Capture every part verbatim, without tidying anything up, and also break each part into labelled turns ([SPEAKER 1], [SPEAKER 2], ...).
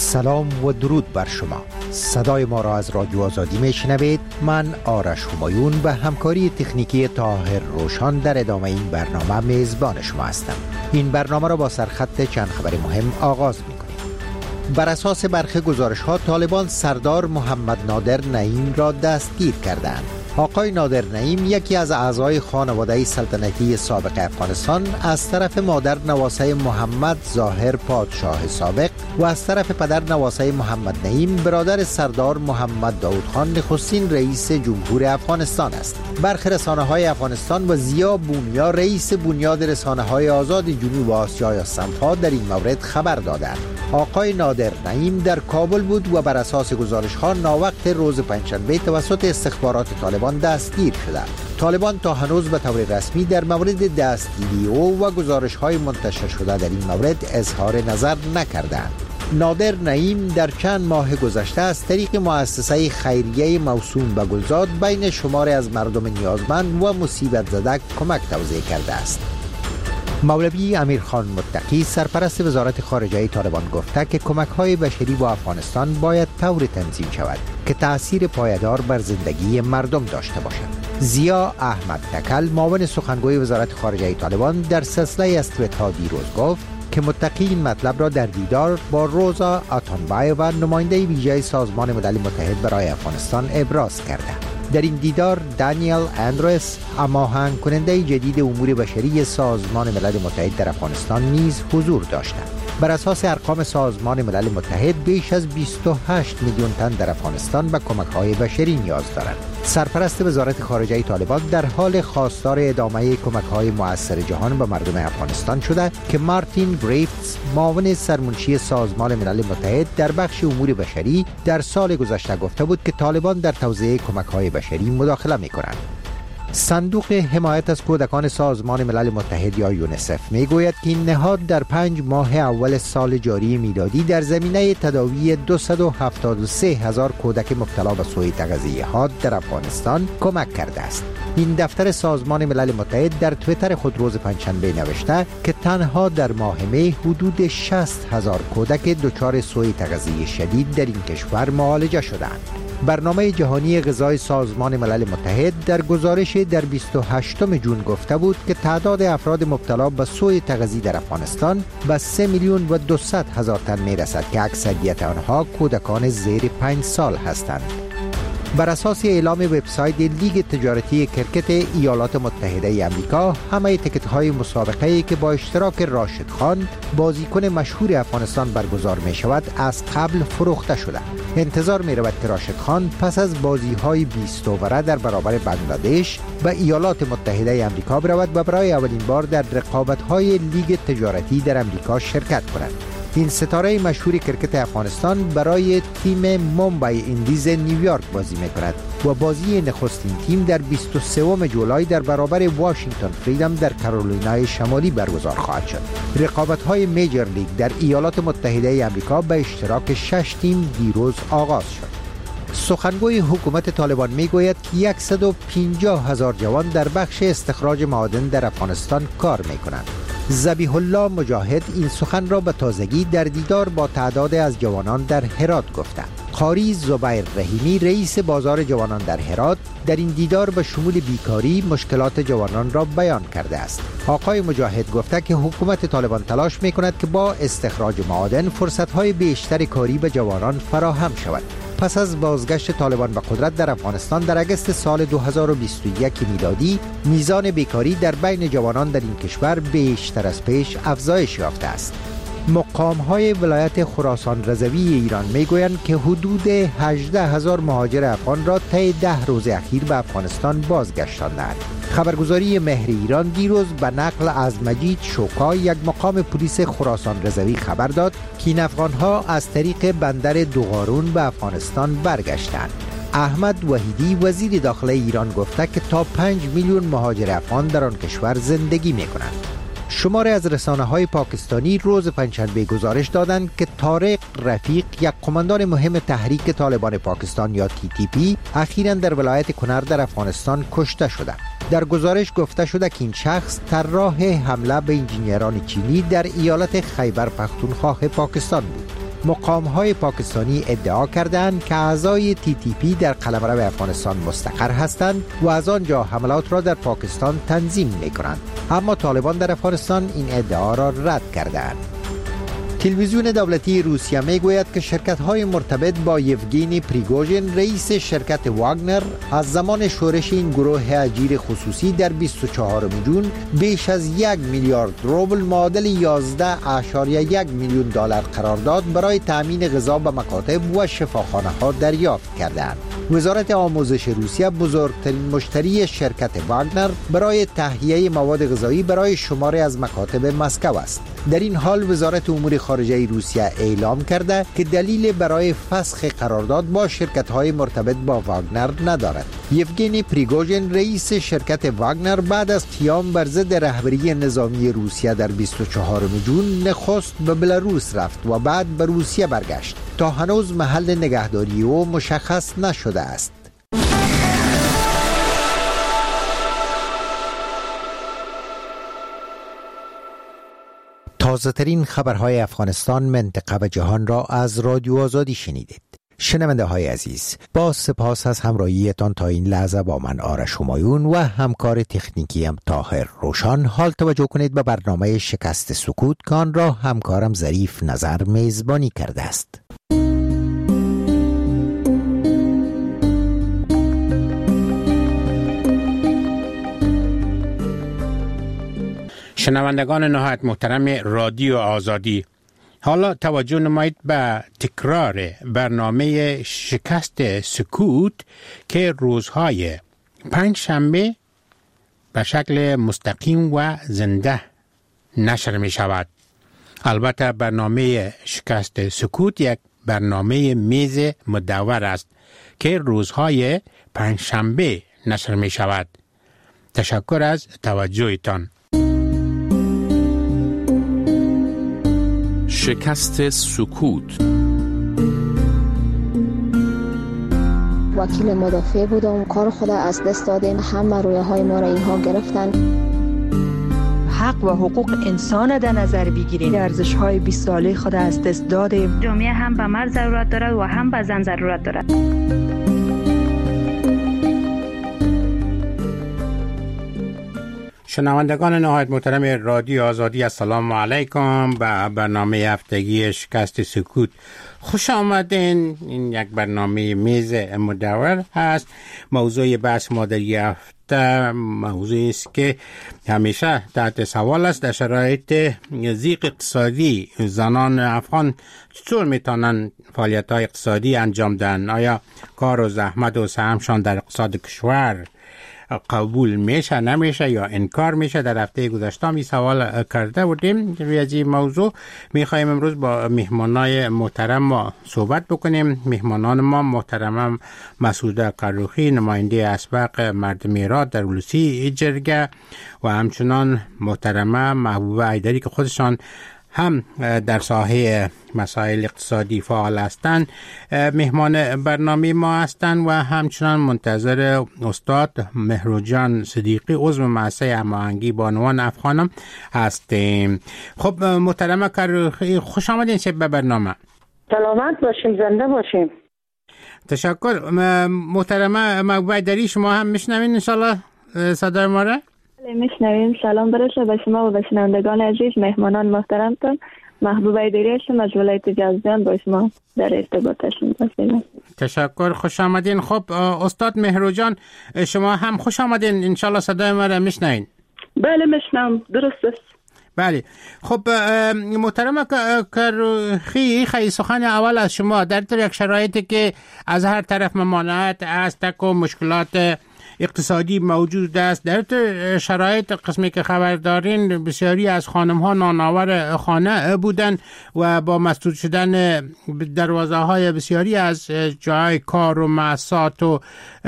[SPEAKER 1] سلام و درود بر شما. صدای ما را از رادیو آزادی میشنوید. من آرش همایون به همکاری تکنیکی طاهر روشان در ادامه این برنامه میزبان شما هستم. این برنامه را با سرخط چند خبر مهم آغاز می‌کنیم. بر اساس برخی گزارش‌ها طالبان سردار محمد نادر نعیم را دستگیر کردند. آقای نادر نعیم یکی از اعضای خانواده سلطنتی سابق افغانستان از طرف مادر نواسه محمد ظاهر پادشاه سابق و از طرف پدر نواسه محمد نعیم برادر سردار محمد داود خان نخستین رئیس جمهور افغانستان است. برخی رسانه‌های افغانستان و ضیا بونیا رئیس بنیاد رسانه‌های آزاد جنوب آسیا یا سنفا در این مورد خبر دادند. آقای نادر نعیم در کابل بود و بر اساس گزارش‌ها ناوقت روز پنجشنبه توسط استخبارات طالبان دستگیر شده. طالبان تا هنوز به طور رسمی در مورد دستگیری او و گزارش‌های منتشر شده در این مورد اظهار نظر نکردند. نادر نعیم در چند ماه گذشته از طریق مؤسسه خیریه موسوم به گلزاد بین شماری از مردم نیازمند و مصیبت زده کمک توزیع کرده است. مولوی امیرخان متقی سرپرست وزارت خارجه طالبان گفته که کمک‌های بشری با افغانستان باید طوری تنظیم شود که تأثیر پایدار بر زندگی مردم داشته باشد. ضیا احمد تکل معاون سخنگوی وزارت خارجه طالبان در سلسله از توییت‌ها دیروز گفت که متقی این مطلب را در دیدار با روزا اتانبایووا نماینده ویژه سازمان ملل متحد برای افغانستان ابراز کرده. در این دیدار دانیل اندرس هماهنگ کننده جدید امور بشری سازمان ملل متحد در افغانستان نیز حضور داشتند. بر اساس ارقام سازمان ملل متحد بیش از بیست و هشت میلیون تن در افغانستان به کمک‌های بشری نیاز دارند. سرپرست وزارت خارجه طالبان در حال خواستار ادامه کمک‌های مؤثر جهان به مردم افغانستان شده که مارتین گریفتس معاون سرمنشی سازمان ملل متحد در بخش امور بشری در سال گذشته گفته بود که طالبان در توزیع کمک‌های بشری مداخله می‌کنند. صندوق حمایت از کودکان سازمان ملل متحد یا یونیسف میگوید که این نهاد در پنج ماه اول سال جاری میلادی در زمینه تداوی دویست و هفتاد و سه هزار کودک مبتلا به سوء تغذیه حاد در افغانستان کمک کرده است. این دفتر سازمان ملل متحد در توییتر خود روز پنجشنبه نوشته که تنها در ماه می حدود شصت هزار کودک دچار سوء تغذیه شدید در این کشور معالجه شدند. برنامه جهانی غذای سازمان ملل متحد در گزارش در بیست و هشتم ژوئن گفته بود که تعداد افراد مبتلا به سوء تغذیه در افغانستان به سه میلیون و دویست هزار تن می رسد که اکثریت آنها کودکان زیر پنج سال هستند. بر اساس اعلام وبسایت لیگ تجارتی کرکت ایالات متحده آمریکا، همه تیکت‌های مسابقه‌ای که با اشتراک راشد خان بازیکن مشهور افغانستان برگزار می شود از قبل فروخته شده. انتظار می رود که راشد خان پس از بازی‌های بیست اووره در برابر بنگلادش به ایالات متحده آمریکا برود و برای اولین بار در رقابت‌های لیگ تجارتی در آمریکا شرکت کند. این ستاره مشهور کرکت افغانستان برای تیم مومبای ایندیز نیویورک بازی می‌کند و بازی نخستین تیم در بیست و سوم جولای در برابر واشنگتن فریدم در کارولینای شمالی برگزار خواهد شد. رقابت‌های میجر لیگ در ایالات متحده آمریکا به اشتراک شش تیم دیروز آغاز شد. سخنگوی حکومت طالبان میگوید که صد و پنجاه هزار جوان در بخش استخراج معادن در افغانستان کار میکنند. ذبیح الله مجاهد این سخن را به تازگی در دیدار با تعداد از جوانان در هرات گفته. قاری زبیر رحیمی رئیس بازار جوانان در هرات در این دیدار به شمول بیکاری مشکلات جوانان را بیان کرده است. آقای مجاهد گفته که حکومت طالبان تلاش میکند که با استخراج معادن فرصت‌های بیشتر کاری به جوانان فراهم شود. پس از بازگشت طالبان به قدرت در افغانستان در اگست سال دو هزار و بیست و یک میلادی، میزان بیکاری در بین جوانان در این کشور بیشتر از پیش افزایش یافته است. مقام‌های ولایت خراسان رضوی ایران میگویند که حدود هجده هزار مهاجر افغان را طی ده روز اخیر به افغانستان بازگشتاندند. خبرگزاری مهر ایران دیروز به نقل از مجید شوکا، یک مقام پلیس خراسان رضوی، خبر داد که این افغان‌ها از طریق بندر دوغارون به افغانستان برگشتند. احمد وحیدی وزیر داخله ایران گفته که تا پنج میلیون مهاجر افغان در آن کشور زندگی می‌کنند. شماری از رسانه‌های پاکستانی روز پنجشنبه گزارش دادند که طارق رفیق، یک قماندان مهم تحریک طالبان پاکستان یا تی تی پی، اخیراً در ولایت کنر در افغانستان کشته شده. در گزارش گفته شده که این شخص طراح حمله به انجینران چینی در ایالت خیبر پختونخوا پاکستان بود. مقام‌های پاکستانی ادعا کردند که اعضای تی تی پی در قلمرو افغانستان مستقر هستند و از آنجا حملات را در پاکستان تنظیم می‌کنند. اما طالبان در افغانستان این ادعا را رد کردند. تلویزیون دولتی روسیه میگوید که شرکت‌های مرتبط با یوگینی پریگوژین رئیس شرکت واگنر از زمان شورش این گروه اجیر خصوصی در بیست و چهارم جون بیش از یک میلیارد روبل معادل یازده اشاریه یک میلیون دلار قرارداد برای تامین غذا به مکاتب و شفاخانه‌ها دریافت کردند. وزارت آموزش روسیه بزرگترین مشتری شرکت واگنر برای تهیه مواد غذایی برای شماری از مکاتب مسکو است. در این حال وزارت امور خارجه روسیه اعلام کرده که دلیل برای فسخ قرارداد با شرکت‌های مرتبط با واگنر ندارد. یوگینی پریگوژین رئیس شرکت واگنر بعد از قیام بر ضد رهبری نظامی روسیه در بیست و چهارم جون نخست به بلاروس رفت و بعد به روسیه برگشت. تا هنوز محل نگهداری او مشخص نشده است. تازه ترین خبرهای افغانستان، منطقه و جهان را از رادیو آزادی شنیدید. شنونده های عزیز، با سپاس از همراهیتان تا این لحظه با من آرش همایون و همکار تکنیکی ام طاهر روشان. حال توجه کنید به برنامه شکست سکوت که آن را همکارم ظریف نظر میزبانی کرده است.
[SPEAKER 2] شنوندگان نهایت محترم رادیو آزادی، حالا توجه نمایید به تکرار برنامه شکست سکوت که روزهای پنج شنبه به شکل مستقیم و زنده نشر می شود. البته برنامه شکست سکوت یک برنامه میز مدور است که روزهای پنج شنبه نشر می شود. تشکر از توجهتان.
[SPEAKER 3] شکست سکوت.
[SPEAKER 4] وکیل مدافع بودم، کار خود از دست دادیم، همه رویه های ما را اینها گرفتن.
[SPEAKER 5] حق و حقوق انسان در نظر بگیریم، ارزش های بیست ساله خود از دست دادیم.
[SPEAKER 6] جامعه هم به مرد ضرورت دارد و هم به زن ضرورت دارد.
[SPEAKER 2] شنوندگان نهایت محترم رادیو آزادی، السلام علیکم. به برنامه هفتگی شکست سکوت خوش آمدین. این یک برنامه میز مدور هست. موضوع بحث ما در این هفته موضوعی است که همیشه تحت سوال است. در شرایط ضیق اقتصادی زنان افغان چطور میتونن فعالیت های اقتصادی انجام دهند؟ آیا کار و زحمت و سهمشان در اقتصاد کشور قبول میشه نمیشه یا انکار میشه؟ در هفته گذشته می سوال کرده بودیم. روی از این موضوع میخوایم امروز با مهمانای محترم ما صحبت بکنیم. مهمانان ما محترم مسعوده قروخی، نماینده اسبق مردم ایراد در ولسی جرگه، و همچنان محترم محبوبه ایدری که خودشان هم در ساحه مسائل اقتصادی فعال هستند، مهمان برنامه ما هستند، و همچنان منتظر استاد مهرجان صدیقی عضو مؤسسه هماهنگی بانوان افغانم هستیم. خب محترم قروخی، خوش آمدین به برنامه.
[SPEAKER 7] سلامت باشیم، زنده باشیم.
[SPEAKER 2] تشکر. محترم محبوبه ایدری، شما هم میشنوین انشالله صدای ما را؟
[SPEAKER 8] میشنویم. سلام برسه به شما و به شنوندگان عزیز، مهمانان محترمتون. محبوبه ایدری هستم از ولایت جوزجان، با شما در ارتباط هستم.
[SPEAKER 2] تشکر، خوش آمدین. خب استاد مهرجان، شما هم خوش آمدین، انشالله صدای ما را میشنوین؟
[SPEAKER 7] بله میشنم، درست است.
[SPEAKER 2] بله. خب محترم قروخی، خیلی سخن اول از شما در طور یک شرایطی که از هر طرف ممانعت است و مشکلات اقتصادی موجود است، در شرایط قسمی که خبر دارین بسیاری از خانم ها نانآور خانه بودن و با مسدود شدن دروازه های بسیاری از جای کار و مؤسسات و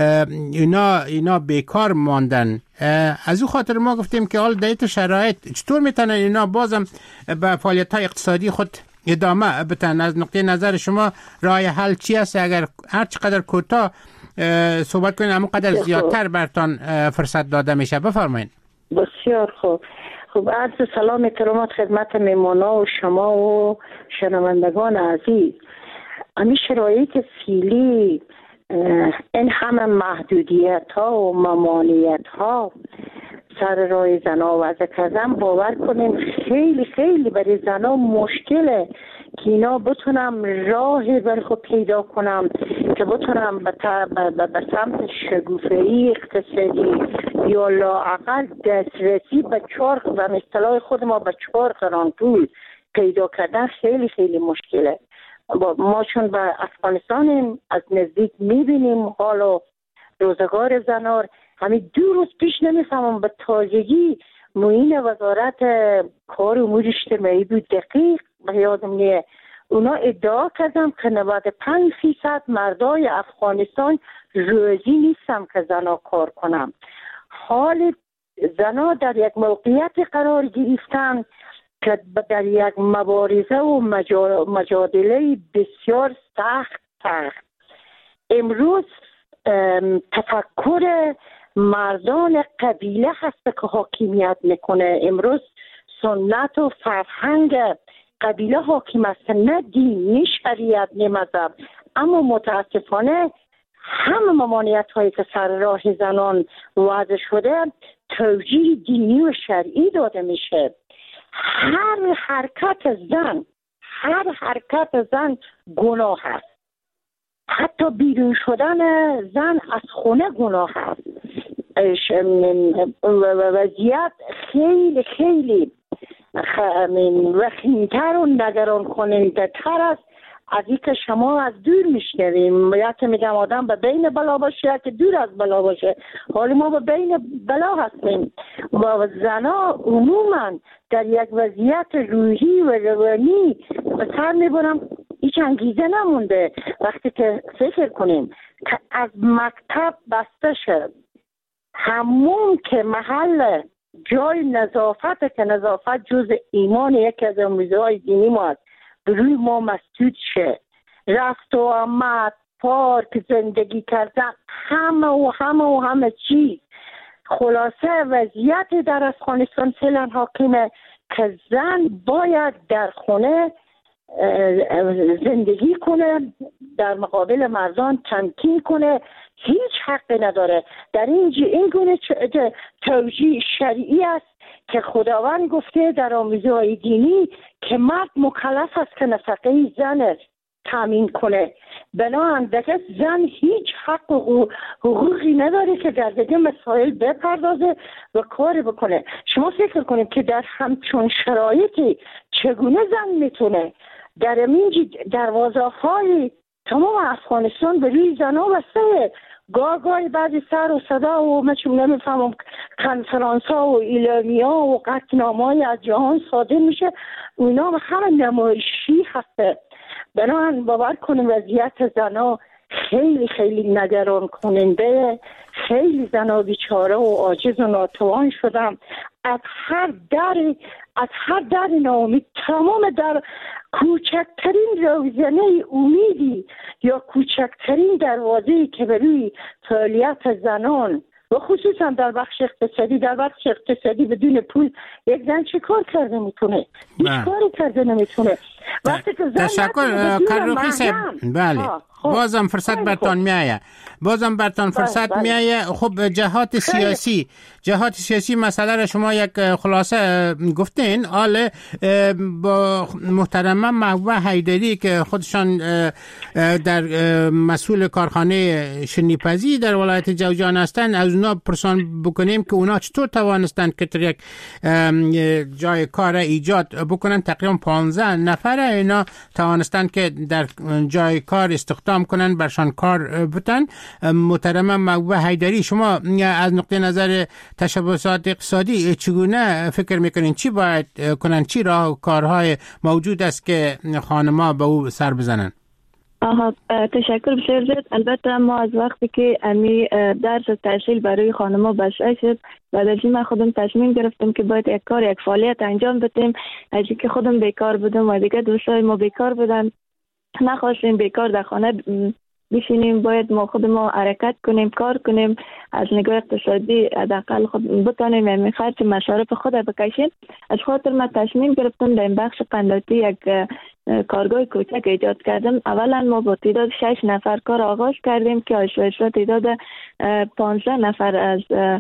[SPEAKER 2] اینا اینا بیکار ماندن. از او خاطر ما گفتیم که حال در شرایط چطور میتونن اینا بازم به فعالیت های اقتصادی خود ادامه بدن؟ از نقطه نظر شما راه حل چی است؟ اگر هر چقدر کوتاه صحبت کنین، اما قدر زیادتر برتان فرصت داده میشه. بفرمایید.
[SPEAKER 7] بسیار خوب. خب عرض سلام احترامات خدمت میمانا و شما و شنوندگان عزیز. امی شرایط فعلی این همه محدودیت ها و ممانعیت ها سر راه زنا وضع کردن، باور کنیم خیلی خیلی برای زنا مشکله که اینا بتونم راه برخو پیدا کنم که بتونم به سمت شگوفه‌ای اقتصادی یا لااقل دسترسی به چهار و اصطلاح خود ما به چهار قران پول پیدا کردن خیلی خیلی مشکله. ما چون به افغانستان از نزدیک میبینیم حالا روزگار زنار، همین دو روز پیش نمیفهمم به تازگی معین وزارت کار امور اجتماعی بود، دقیق به یادم نیه، اونا ادعا کردم که نود و پنج فیصد مردای افغانستان روزی نیستم که زنا کار کنم. حال زنا در یک موقعیت قرار گرفتن که در یک مبارزه و مجادله بسیار سخت سخت. امروز تفکر مردان قبیله هست که حاکمیت میکنه. امروز سنت و فرهنگ قبیله حاکم است، نه دین، نه شریعت، نه مذهب. اما متاسفانه همه ممانعت هایی که سر راه زنان وضع شده توجیه دینی و شرعی داده میشه. هر حرکت زن هر حرکت زن گناه است. حتی بیرون شدن زن از خونه گناه است. وضعیت خیلی خیلی وخیمتر و نگران کننده تر است از این که شما از دور میشنویم. یکی میگم آدم به بین بلا باشه، یکی دور از بلا باشه. حالا ما به بین بلا هستیم و زنا عموما در یک وضعیت روحی و روانی به سر میبرم. هیچ انگیزه نمونده وقتی که فکر کنیم که از مکتب بسته شد، همون که محل جای نظافت که نظافت جز ایمان یکی از آموزه‌های دینی ما است، روی ما مسدود شه، رفت و آمد، پارک، زندگی کردن، همه و همه و همه چیز. خلاصه وضعیت در افغانستان فعلا حاکمه که زن باید در خونه زندگی کنه، در مقابل مردان تمکین کنه، هیچ حقی نداره. در این این گونه توجیه شرعی است که خداوند گفته در آموزه‌های دینی که مرد مکلف است که نفقه زن تامین کنه. بنابراین دیگه زن هیچ حق و حقوقی نداره که در دیگه مسائل بپردازه و کار بکنه. شما فکر کنید که در همچون شرایطی چگونه زن میتونه در اینجی دروازه های تمام افغانستان به روی زنها بسته. گاه گاهی بعضی سر و صدا و من چون نمیفهمم کنفرانس ها و اعلامی ها و قطعنامه های از جهان صادر میشه، اونا همه نمایشی هسته. بنابراین باور کنیم وضعیت زنها خیلی خیلی نگران کننده. خیلی زنها بیچاره و عاجز و ناتوان شدم. از هر در از هر در ناامید، تمام در کوچکترین روزنه امیدی یا کوچکترین دروازه‌ای که برای فعالیت زنان و خصوصا در بخش اقتصادی در بخش اقتصادی بدون پول یک زن چه کار کرده میتونه؟ هیچ کاری کرده نمیتونه. وقتی که زن
[SPEAKER 2] تشکر کروخی صاحب. بله بازم فرصت برتان میایه بازم برتان فرصت میایه. خب جهات سیاسی جهات سیاسی مسئله را شما یک خلاصه گفتین. آله با محترمه محبوبه حیدری که خودشان در مسئول کارخانه شنیپزی در ولایت جوزجان هستند، از اونا پرسان بکنیم که اونا چطور توانستند که یک جای کار ایجاد بکنن. تقریبا پانزده نفر اینا توانستند که در جای کار استخدام کنن، برشان کار بتن. محترمه محبوبه حیدری، شما از نقطه نظر تشبثات اقتصادی چگونه فکر میکنین؟ چی باید کنن؟ چی راه کارهای موجود است که خانم‌ها به او سر بزنن؟
[SPEAKER 8] آها تشکر بسیار زیاد. البته ما از وقتی که امی درس تحصیل برای خانم‌ها بشای شد و در من خودم تصمیم گرفتم که باید یک کار یک فعالیت انجام بدیم. از اینکه خودم بیکار بودم و دیگه دوستای ما بیکار بودن، نخواستیم بیکار در خانه بشینیم، باید ما خود ما حرکت کنیم، کار کنیم، از نگاه اقتصادی حداقل خود بتانیم یعنی خرج مصارف خود بکشیم. از خاطر من تصمیم گرفتم در این بخش قنداتی یک کارگاه کوچک ایجاد کردم. اولا ما با تعداد شش نفر کار آغاز کردیم که آشواشا تعداد پانزده نفر از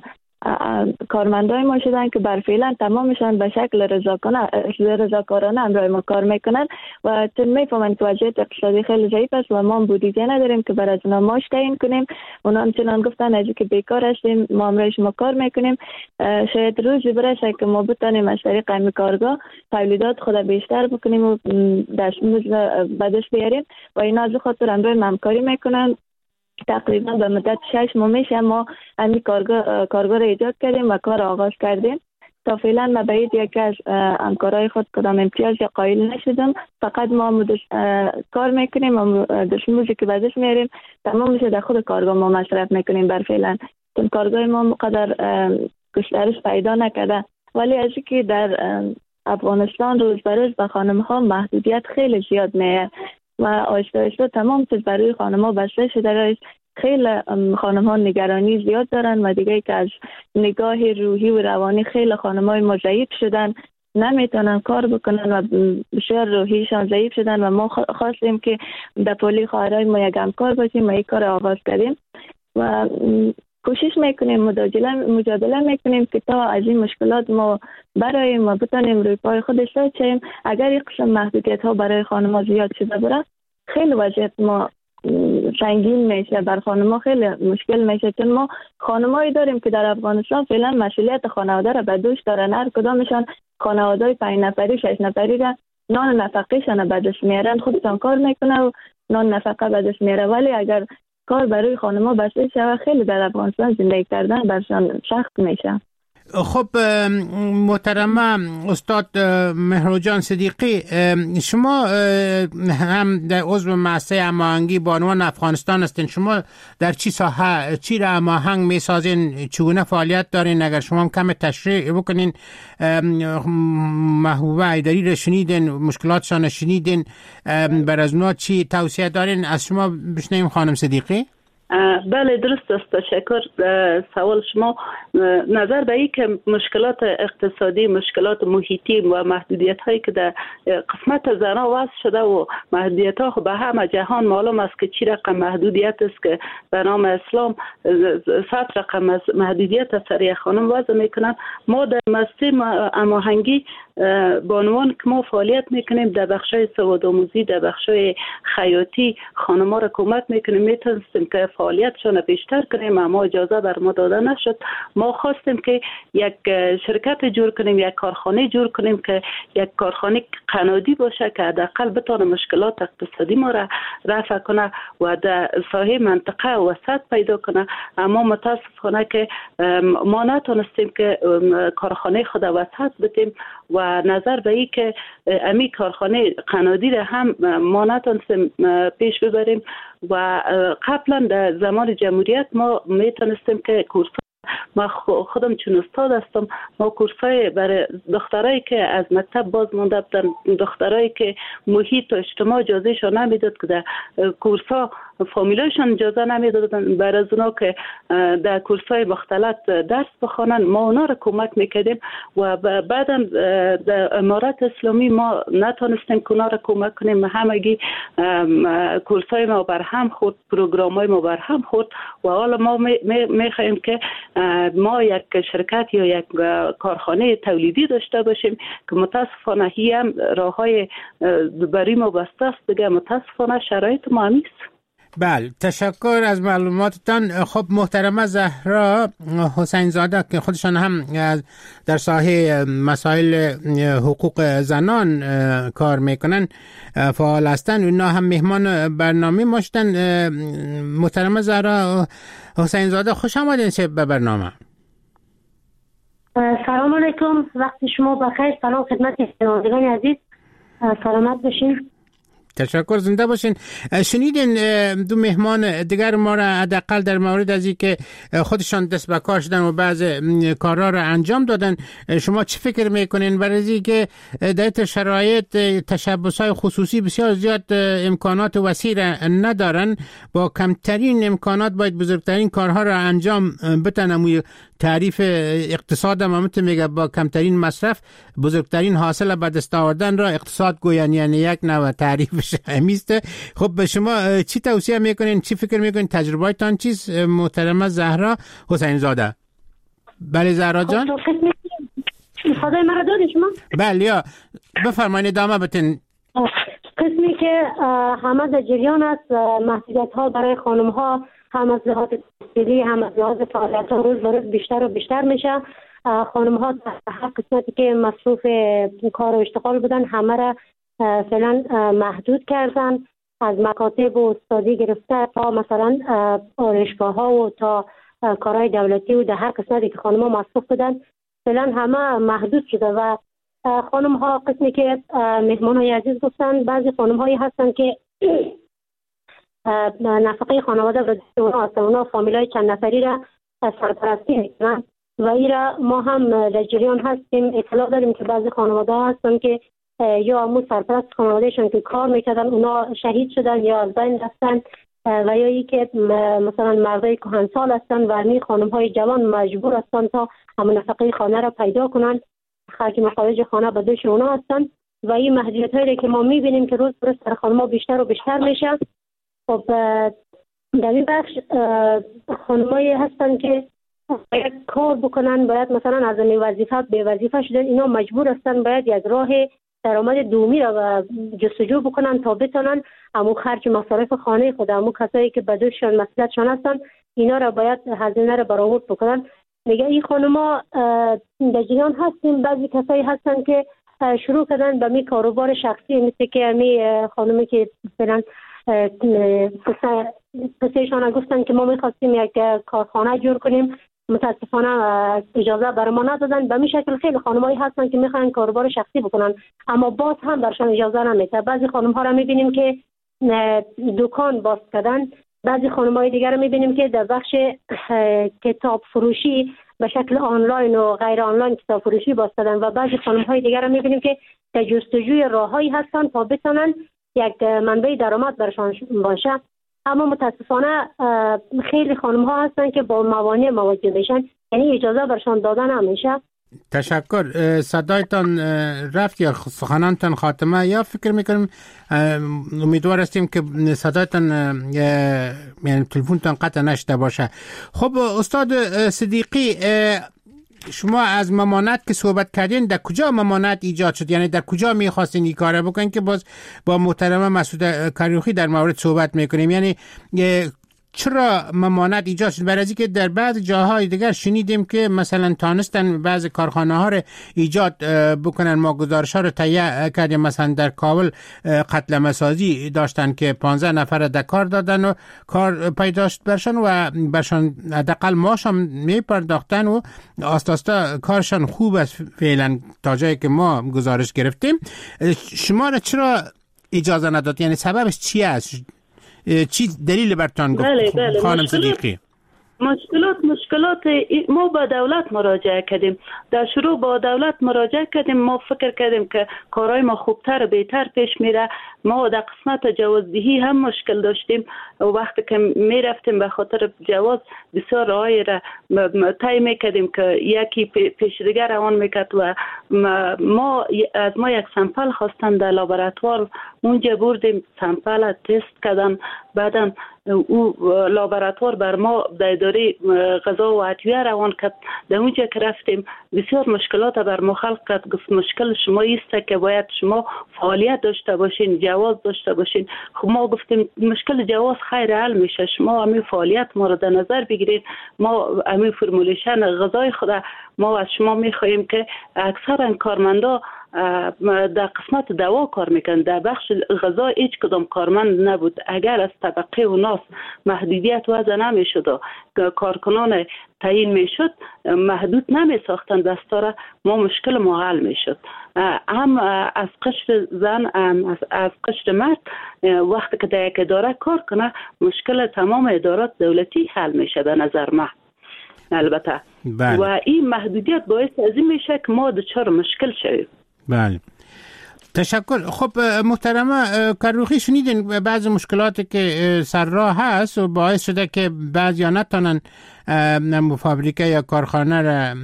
[SPEAKER 8] کارمندای ما شدن که برفعلا تمامشان به شکل رضاکارانه رضاکارانه همراه ما کار میکنن و چون میفهمن که وضعیت اقتصادی خیلی ضعیف است و ما بودجه نداریم که برای از اونا معاش تعیین کنیم. اونا همچنان گفتن از که بیکار هستیم ما همراه شما کار میکنیم، شاید روزی برسه که ما بتونیم از طریق همین کارگاه تولیدات خود بیشتر بکنیم و دستمزد به دست بیاریم و اینا از خاطر همراه همکاری میکنن. تقریبا به مدت شش ماه میشه ما همین کارگاه کارگاه را ایجاد کردیم و کار آغاز کردیم. تا فعلا ما به یکی از همکارای خود کدام امتیاز یا قائل نشدم، فقط ما مدش... کار میکنیم و دستمزدی که بعدش میاریم تمام میشه در خود کارگاه ما مصرف میکنیم. بر فعلا چون کارگاه ما مقدر گسترش پیدا نکرده، ولی از اینکه در افغانستان روز به روز به خانم ها محدودیت خیلی زیاد میه و آهسته آهسته تمام چیز برای خانم ها بسته شده. خیلی خانم ها نگرانی زیاد دارن و دیگه که از نگاه روحی و روانی خیلی خانم های ما ضعیف شدن، نمیتونن کار بکنن و بسیار روحیشان ضعیف شدن و ما خواستیم که در پولی خواهرای ما یک همکار باشیم و یک کار آغاز کردیم و کوشش میکنیم مجادله مجادله میکنیم که تا از این مشکلات ما برای ما بتونیم روی پای خود ایستاییم. اگر یک قسم محدودیت ها برای خانم‌ها زیاد شده بره خیلی وضعیت ما سنگین میشه، بر خانم‌ها خیلی مشکل میشه، چون ما خانمایی داریم که در افغانستان فعلا مسئولیت خانواده را به دوش دارن. هر کدامشان خانواده‌های پنج نفری شش نفری را نان نفقه‌شان به دست میارن، خودشان کار میکنه و نان نفقه به دست میاره. ولی اگر کار برای خانم‌ها بسته شود خیلی در افغانستان زندگی کردن برشان سخت میشه.
[SPEAKER 2] خب محترمه استاد مهرجان صدیقی، شما هم در عضو مؤسسه هماهنگی بانوان افغانستان هستین. شما در چی ساحه چی را هماهنگ میسازین؟ چگونه فعالیت دارین؟ اگر شما هم کم تشریح بکنین. محبوبه ایدری را شنیدین، مشکلاتشان شنیدین، بر از اونا چی توصیه دارین؟ از شما بشنویم خانم صدیقی.
[SPEAKER 9] بله درست است. تشکر. سوال شما نظر به این که مشکلات اقتصادی، مشکلات محیطی و محدودیت هایی که در قسمت زنان وضع شده و محدودیت ها به همه جهان معلوم است که چی رقم محدودیت است که به نام اسلام صد رقم از محدودیت از سر خانم وضع میکنن. ما در مؤسسه هماهنگی بانوان که ما فعالیت میکنیم در بخشای سواد آموزی، در بخشای خیاطی خانم‌ها را کمک میکنیم. میتونستیم که فعالیتشان بیشتر کنیم اما اجازه بر ما داده نشد. ما خواستیم که یک شرکت جور کنیم، یک کارخانه جور کنیم که یک کارخانه قنادی باشه که حداقل بتونه مشکلات اقتصادی ما را رفع کنه و در ساحه منطقه وسط پیدا کنه. اما متاسفانه که ما نتونستیم که کارخانه خود وسط بتیم و نظر به این که امی کارخانه قنادی را هم ما نتونستیم پیش ببریم و قبلا در زمان جمهوریت ما میتونستیم که کورس ما خودم چون استاد هستم، ما کورسای برای دخترایی که از مکتب باز مونده بودن، دخترایی که محیط و اجتماع اجازهشون نمیداد که در کورسا فامیلایشان اجازه نمیدادن برای از اونا که در کورسای مختلط درس بخوانن، ما اونا رو کمک میکردیم و بعدا در امارت اسلامی ما نتونستیم که اونا رو کمک کنیم. همگی کورسای ما بر هم خورد، پروگرامای ما بر هم خورد و حالا ما میخوایم که ما یک شرکت یا یک کارخانه تولیدی داشته باشیم که متاسفانه هی هم راه های برای ما بسته است دیگه. متاسفانه شرایط ما همیست.
[SPEAKER 2] بله، تشکر از معلوماتتان. خب محترمه زهرا حسین زاده که خودشان هم در ساحه مسائل حقوق زنان کار میکنن فعال هستن، اونا هم مهمان برنامه ما شدن. محترمه زهرا حسین زاده خوش آمدین به برنامه.
[SPEAKER 10] سلام علیکم، وقت شما بخیر. سلام خدمت شنوندگان عزیز، سلامت باشین.
[SPEAKER 2] تشکر، زنده باشین. شنیدین دو مهمان دیگر ما را حداقل در مورد از اینکه خودشان دست به کار شدن و بعض کارها را انجام دادن. شما چه فکر میکنین برای اینکه در شرایط تشبس‌های خصوصی بسیار زیاد امکانات وسیع ندارن، با کمترین امکانات باید بزرگترین کارها را انجام بتن؟ تعریف اقتصاد هم همت میگه با کمترین مصرف بزرگترین حاصل به دست آوردن را اقتصاد گوین، یعنی یک نوع تعریفش همیسته. خب به شما چی توصیه میکنین، چی فکر میکنین، تجربه‌تان چیست محترمه زهرا حسین زاده؟ بله زهرا جان.
[SPEAKER 10] خدای مرا دادی شما؟
[SPEAKER 2] بله یا بفرمایید ادامه بتین.
[SPEAKER 10] قسمی که همه در جریان است، محدودیت ها برای خانم ها هم از لحاظ تحصیلی هم از لحاظ فعالیت ها روز به روز بیشتر و بیشتر میشه. خانم ها در هر قسمتی که مصروف کار و اشتغال بودن همه را فعلا محدود کردن، از مکاتب و استادی گرفته تا مثلا آرایشگاه ها و تا کارهای دولتی و در هر قسمتی که خانم ها مصروف بودن فعلا همه محدود شده. و خانم ها قسمی که مهمان های عزیز گفتن، بعضی خانم هایی هستن که نفقه خانواده و اونا هستن، اونا فامیل های چند نفری را سرپرستی میکنن و این را ما هم در جریان هستیم. اطلاع داریم که بعضی خانواده هستن که یا امو سرپرست خانوادهشون که کار میکردن اونا شهید شدن یا از بین رفتن، و یا ای که مثلا مردای کهنسال هستن و می خانم های جوان مجبور هستن تا همون نفقه خانه را پیدا کنن، خرج مخارج خانه به دوش اونا هستن. و این محدودیت هایی که ما میبینیم که روز روز سر خانم ها بیشتر و بیشتر میشه. خب در این بخش خانمایی هستن که باید کار بکنن، باید مثلا از این وظیفه به وظیفه شدن، اینا مجبور هستن باید یک راه درآمد دومی را جستجو بکنن تا بتونن امو خرج مصارف خانه خود، امو کسایی که به دوششان مسئولیتشان هستن اینا را باید هزینه را برآورد بکنن. میگه این خانما در جریان هستیم. بعضی کسایی هستن که شروع کردن به می کاروبار شخصی، مثل که می خانمی که مثلا قصهشان گفتن که ما میخواستیم یک کارخانه جور کنیم، متاسفانه اجازه برای ما ندادن. به می شکل خیلی خانمایی هستن که میخوان کاروبار شخصی بکنن اما باز هم برشان اجازه نمیده. بعضی خانم ها را میبینیم که دکان باز کردن، بعضی خانمای دیگر را میبینیم که در بخش کتاب فروشی به شکل آنلاین و غیر آنلاین کتاب فروشی باز کردن، و بعضی خانمهای دیگر را میبینیم که در جستجوی راههایی هستن تا بتونن یک منبع درآمد برشان باشه. اما متاسفانه خیلی خانم ها هستن که با موانع مواجه میشن، یعنی اجازه برشان دادن نمیشه.
[SPEAKER 2] تشکر. صدایتان رفت یا سخنانتان خاتمه، یا فکر میکنم امیدوار هستیم که صدایتان یعنی تلفنتان قطع نشده باشه. خب استاد صدیقی، شما از ممانعت که صحبت کردین، در کجا ممانعت ایجاد شد؟ یعنی در کجا میخواستین این کاره بکنین که باز با محترمه مسعود کریوخی در مورد صحبت میکنیم؟ یعنی چرا ممانعت ایجاد شد؟ برای اینکه در بعض جاهای دیگر شنیدیم که مثلا تانستن بعض کارخانه ها رو ایجاد بکنن. ما گزارش ها رو تهیه کردیم، مثلا در کابل قتل مسازی داشتن که پانزده نفر در کار دادن و کار پیدا شد برشان و برشان حداقل ماش هم میپرداختن و آستا آستا کارشان خوب است فعلا تا جایی که ما گزارش گرفتیم. شما را چرا اجازه نداد؟ یعنی سببش چی است؟ چی دلیل برتان گفت
[SPEAKER 9] بله بله.
[SPEAKER 2] خانم صدیقی؟
[SPEAKER 9] مشکلات مشکلات ما با دولت مراجعه کردیم. در شروع با دولت مراجعه کردیم، ما فکر کردیم که کارهای ما خوبتر و بهتر پیش میره. ما در قسمت جوازدهی هم مشکل داشتیم و وقتی که می رفتیم به خاطر جواز بسیار راهی را طی میکردیم که یکی پیش دیگر روان میکرد و ما از ما یک سمپل خواستن در لابراتوار، اونجا بردیم سمپل تست کردن، بعدم او لابراتوار بر ما در اداره غذا و ادویه روان کرد. در اونجا که رفتیم بسیار مشکلات بر ما خلق کرد. گفت مشکل شما است که باید شما فعالیت داشته باشین، جواز داشته باشین. خب ما گفتیم مشکل جواز خیر حل میشه، شما همین فعالیت ما رو در نظر بگیرید، ما همین فرمولیشن غذای خود ما از شما میخواهیم که اکثر کارمندا در قسمت دوا کار میکن، در بخش غذا هیچ کدام کارمند نبود. اگر از طبقه و ناس محدودیت وضع نمیشد و کارکنان تعیین میشد، محدود نمی ساختن دستاره، ما مشکل ما حل میشد. هم از قشر زن هم از قشر مرد وقتی که در یک اداره کار کنه مشکل تمام ادارات دولتی حل میشه به نظر من. البته
[SPEAKER 2] بله.
[SPEAKER 9] و این محدودیت باعث از این میشه که ما دچار مشکل شویم.
[SPEAKER 2] بله تشکر. خب محترمه کروخی، شنیدین بعضی مشکلاتی که سر راه هست و باعث شده که بعضی ها نتونن فابریکه یا کارخانه را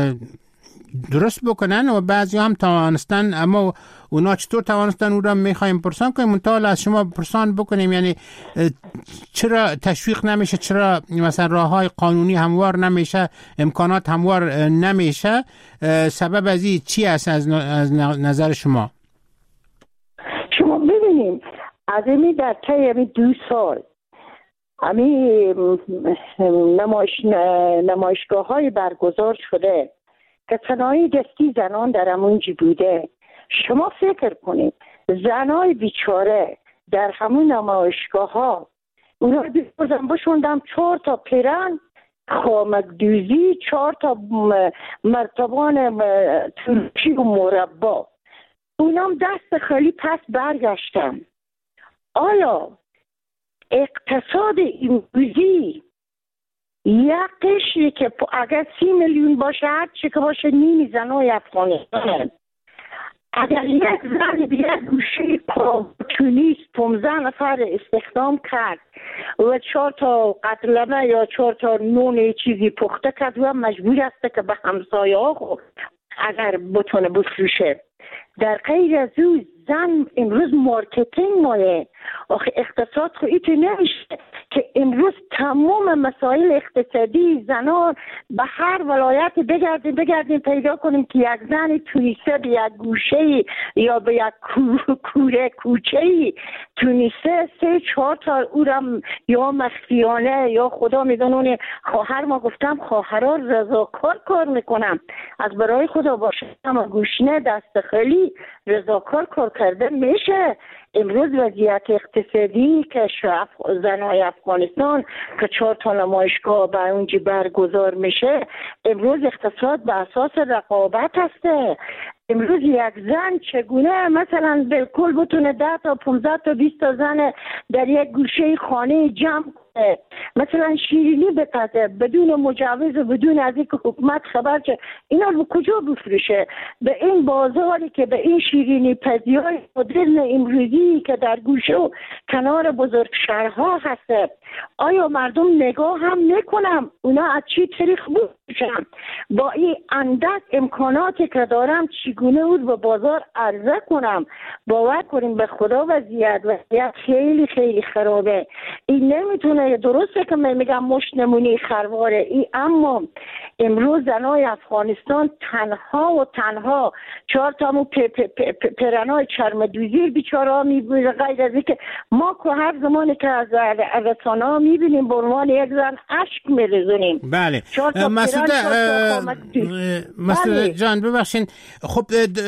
[SPEAKER 2] درست بکنن و بعضی هم توانستن، اما اونا چطور توانستن او را میخوایم پرسان کنیم. منطقه از شما پرسان بکنیم، یعنی چرا تشویق نمیشه، چرا مثلا راه های قانونی هموار نمیشه، امکانات هموار نمیشه، سبب از این چی است از نظر شما؟
[SPEAKER 7] شما ببینیم از امی در طی امی دو سال امی نمایش نمایشگاه های برگزار شده که صنایع دستی زنان در همونجی بوده. شما فکر کنید زنای بیچاره در همون نمایشگاه ها اونا بیرزن بشوندم چهار تا پیرن خامک دوزی، چهار تا مرتبان ترکی و مربا، اونام دست خالی پس برگشتن. آیا اقتصاد امروزی یک قشری که اگر سی میلیون باشه هر چی که باشه نیمی زنای افغانستان، اگر یک زن به یک گوشه تونیس پانزده نفر استخدام کرد و چهار تا قتلمه یا چهار تا نون چیزی پخته کرد و مجبور است که به همسایه ها اگر بتونه بفروشه. در غیر از او زن امروز مارکتینگ مایه. آخه اقتصاد خو ایتو نمیشه که امروز تمام مسائل اقتصادی زنان به هر ولایت بگردیم بگردیم پیدا کنیم که یک زن تونیسه به یک گوشه یا به یک کوره کوچه تونیسه سه چهار تا او را یا مخفیانه یا خدا میدونه خواهر ما گفتم خواهرها رضاکار کار میکنم از برای خدا باشه اما گوشنه دست خالی رضاکار کار کرده میشه. امروز وضعیت اقتصادی که زنای افغانستان که چهار تا نمایشگاه به اونجی برگزار میشه، امروز اقتصاد به اساس رقابت هسته. امروز یک زن چگونه مثلا بالکل بتونه ده تا پانزده تا بیست تا زن در یک گوشه خانه جمع کنه، مثلا شیرینی بپزه بدون مجوز و بدون از اینکه حکومت خبر چه، اینا رو کجا بفروشه؟ به این بازاری که به این شیرینی پزی های مدرن امروزی که در گوشه و کنار بزرگ شهرها هسته، آیا مردم نگاه هم نکنم اونا از چی طریق بفروشن؟ با این اندک امکاناتی که دارم چگونه اون به بازار عرضه کنم؟ باور کنیم به خدا وضعیت وضعیت خیلی خیلی خرابه. این نمیتونه، درسته که من میگم مش نمونه خرواره ای، اما امروز زنای افغانستان تنها و تنها چهار تامو پرنای چرم دوزیر بیچاره میبینه. غیر از اینکه ما که هر زمانی که از رسانه ها میبینیم به عنوان یک زن عشق میرزونیم.
[SPEAKER 2] بله مسعود مسعود جان ببخشین، خب